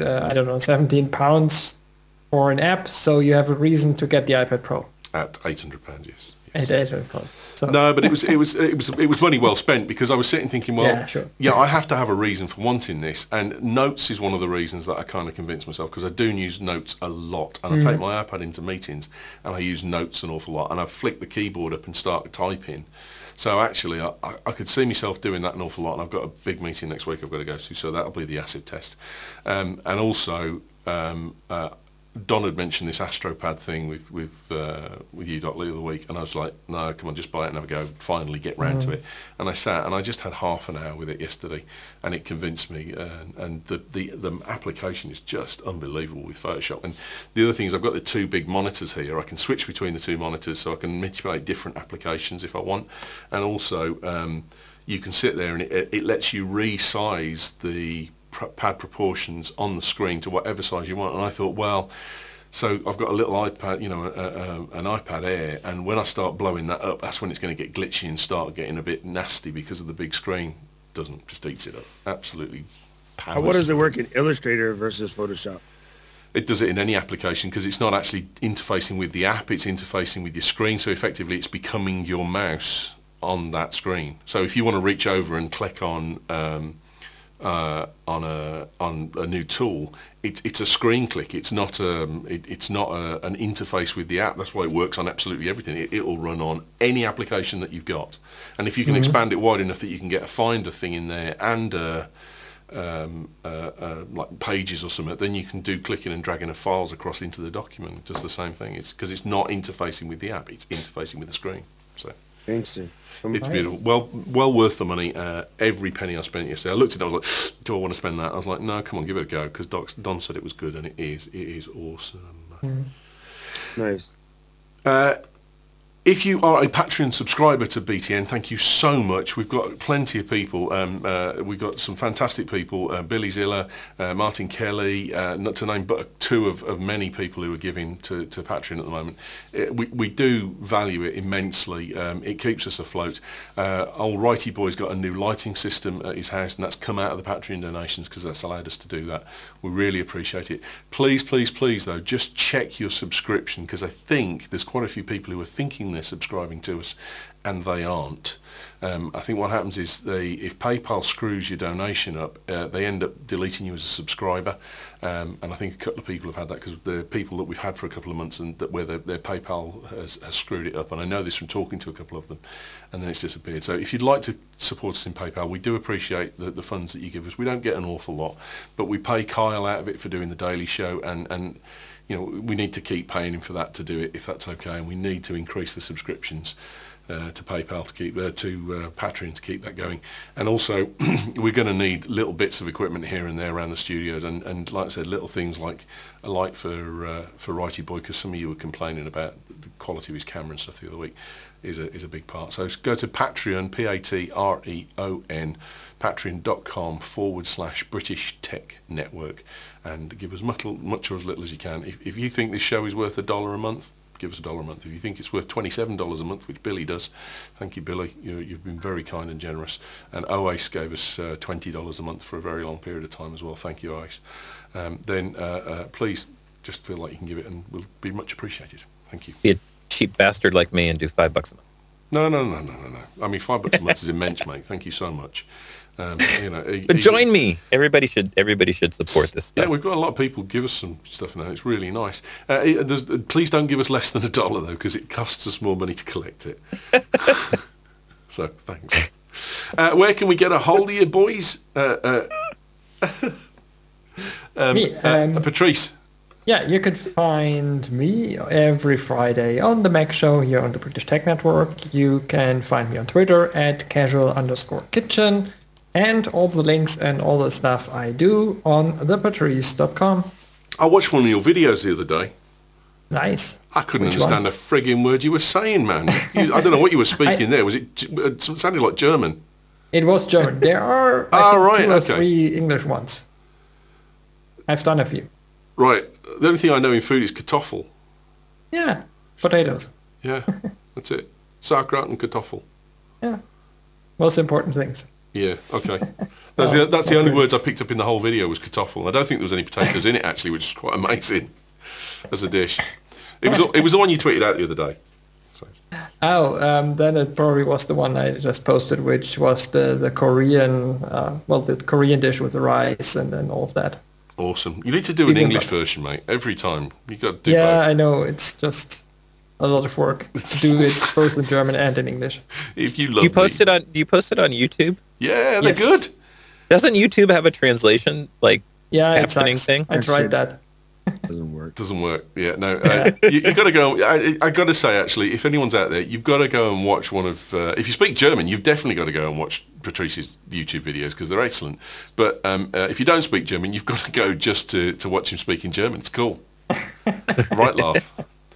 £17 for an app, so you have a reason to get the iPad Pro. At £800, yes. At £800. So. No, but it was money well spent, because I was sitting thinking, well, I have to have a reason for wanting this, and Notes is one of the reasons that I kind of convinced myself, because I do use Notes a lot, and I take my iPad into meetings, and I use Notes an awful lot, and I flick the keyboard up and start typing. So actually, I could see myself doing that an awful lot, and I've got a big meeting next week I've got to go to, so that'll be the acid test, and also. Don had mentioned this AstroPad thing with you, Doc, the other week, and I was like, no, come on, just buy it and have a go. Finally get round to it. And I sat and I just had half an hour with it yesterday, and it convinced me. And the application is just unbelievable with Photoshop. And the other thing is I've got the two big monitors here. I can switch between the two monitors, so I can manipulate different applications if I want. And also, you can sit there and it lets you resize the pad proportions on the screen to whatever size you want. And I thought, well, so I've got a little iPad, an iPad Air, and when I start blowing that up, that's when it's going to get glitchy and start getting a bit nasty because of the big screen. Doesn't, just eats it up. Absolutely powers. What does it work in Illustrator versus Photoshop? It does it in any application because it's not actually interfacing with the app, it's interfacing with your screen, so effectively it's becoming your mouse on that screen. So if you want to reach over and click on a new tool, it's a screen click. It's not an interface with the app. That's why it works on absolutely everything. It'll run on any application that you've got, and if you can expand it wide enough that you can get a Finder thing in there and like Pages or something, then you can do clicking and dragging of files across into the document. It does the same thing. It's because it's not interfacing with the app. It's interfacing with the screen. So interesting. It's beautiful. Well worth the money. Every penny I spent yesterday. I looked at it, I was like, do I want to spend that? I was like, no, come on, give it a go, because Don said it was good, and it is. It is awesome. Nice. If you are a Patreon subscriber to BTN, thank you so much. We've got plenty of people. We've got some fantastic people. Billy Zilla, Martin Kelly, not to name but two of many people who are giving to Patreon at the moment. We do value it immensely. It keeps us afloat. Old Righty Boy's got a new lighting system at his house, and that's come out of the Patreon donations because that's allowed us to do that. We really appreciate it. Please, please, please, though, just check your subscription, because I think there's quite a few people who are thinking they're subscribing to us and they aren't. I think what happens is if PayPal screws your donation up, they end up deleting you as a subscriber, and I think a couple of people have had that, because the people that we've had for a couple of months and where their PayPal has screwed it up, and I know this from talking to a couple of them, and then it's disappeared. So if you'd like to support us in PayPal, we do appreciate the funds that you give us. We don't get an awful lot, but we pay Kyle out of it for doing the daily show, and we need to keep paying him for that to do it, if that's okay, and we need to increase the subscriptions to PayPal to keep to Patreon to keep that going. And also we're going to need little bits of equipment here and there around the studios, and like I said, little things like a light for Righty Boy, because some of you were complaining about the quality of his camera and stuff the other week, is a big part. So go to Patreon, Patreon, patreon.com/British Tech Network, and give us much or as little as you can. If you think this show is worth $1 a month, give us $1 a month. If you think it's worth $27 a month, which Billy does, thank you, Billy. You've been very kind and generous. And OACE gave us $20 a month for a very long period of time as well. Thank you, OACE. Then please just feel like you can give it, and we'll be much appreciated. Thank you. Be a cheap bastard like me and do $5 a month. No. I mean, $5 a month is immense, mate. Thank you so much. But join me. Everybody should support this stuff. Yeah, we've got a lot of people give us some stuff now. It's really nice. Please don't give us less than $1 though, because it costs us more money to collect it. So thanks. Where can we get a hold of you, boys? Patrice. Yeah, you could find me every Friday on the Mac Show here on the British Tech Network. You can find me on Twitter at casual_kitchen. And all the links and all the stuff I do on thepatrice.com. I watched one of your videos the other day. Nice. I couldn't understand a frigging word you were saying, man. I don't know what you were speaking there. Was it sounded like German? It was German. There are two or three English ones. I've done a few. Right. The only thing I know in food is Kartoffel. Yeah. Potatoes. Yeah. That's it. Sauerkraut and Kartoffel. Yeah. Most important things. Yeah, okay. That's the only words I picked up in the whole video was Kartoffel. I don't think there was any potatoes in it, actually, which is quite amazing as a dish. It was the one you tweeted out the other day. So. Then it probably was the one I just posted, which was the Korean, the Korean dish with the rice and all of that. Awesome. You need to do an English version, mate, every time. You got to do both. I know. It's just a lot of work to do it both in German and in English. If you love do you post it on YouTube? Yeah, they're good. Doesn't YouTube have a translation captioning thing? I tried that. Doesn't work. Doesn't work. Yeah, no. You got to go. I got to say, actually, if anyone's out there, you've got to go and watch one of. If you speak German, you've definitely got to go and watch Patrice's YouTube videos because they're excellent. But if you don't speak German, you've got to go just to watch him speak in German. It's cool. Right, laugh.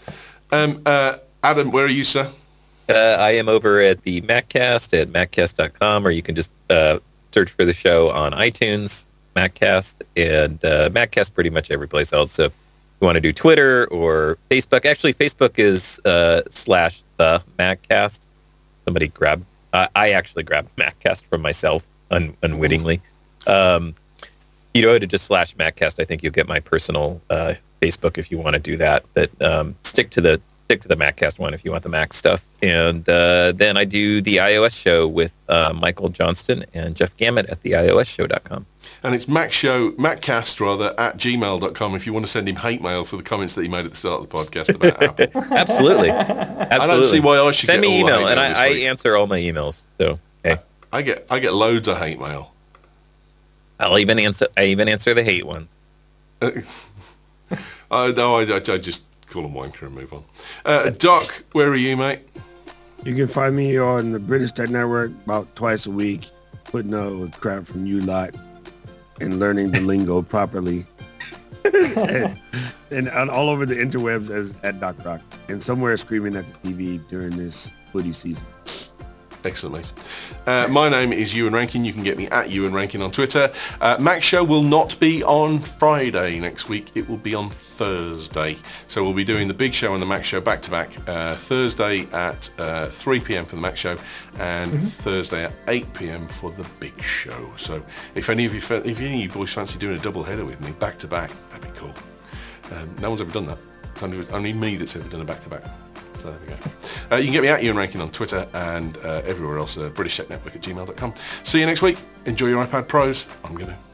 Adam, where are you, sir? I am over at the MacCast at maccast.com, or you can just search for the show on iTunes, MacCast, and MacCast pretty much every place else. So if you want to do Twitter or Facebook, actually Facebook is / the MacCast. Somebody grabbed, I actually grabbed MacCast from myself unwittingly. You know, to just / MacCast, I think you'll get my personal Facebook if you want to do that. But stick to the MacCast one if you want the Mac stuff. And then I do the iOS show with Michael Johnston and Jeff Gamet at the iosshow.com. And it's maccast at gmail.com if you want to send him hate mail for the comments that he made at the start of the podcast about Apple. Absolutely. I don't see why I should send get me all email, the hate and mail I this week. answer all my emails. So hey, I get loads of hate mail. I even answer the hate ones. I just call them wanker and move on. Doc, where are you, mate? You can find me on the British Tech Network about twice a week, putting out with crap from you lot and learning the lingo properly. and all over the interwebs as at Doc Rock, and somewhere screaming at the TV during this hoodie season. Excellent, mate. My name is Ewan Rankin. You can get me at Ewan Rankin on Twitter. Mac Show will not be on Friday next week. It will be on Thursday. So we'll be doing the big show and the Mac Show back-to-back. Thursday at 3 p.m. for the Mac Show and Thursday at 8 p.m. for the big show. So if any of you boys fancy doing a double header with me back-to-back, that'd be cool. No one's ever done that. It's only me that's ever done a back-to-back. So there we go. You can get me at Ewan Rankin on Twitter and everywhere else, British Tech Network at gmail.com. See you next week. Enjoy your iPad Pros. I'm going to.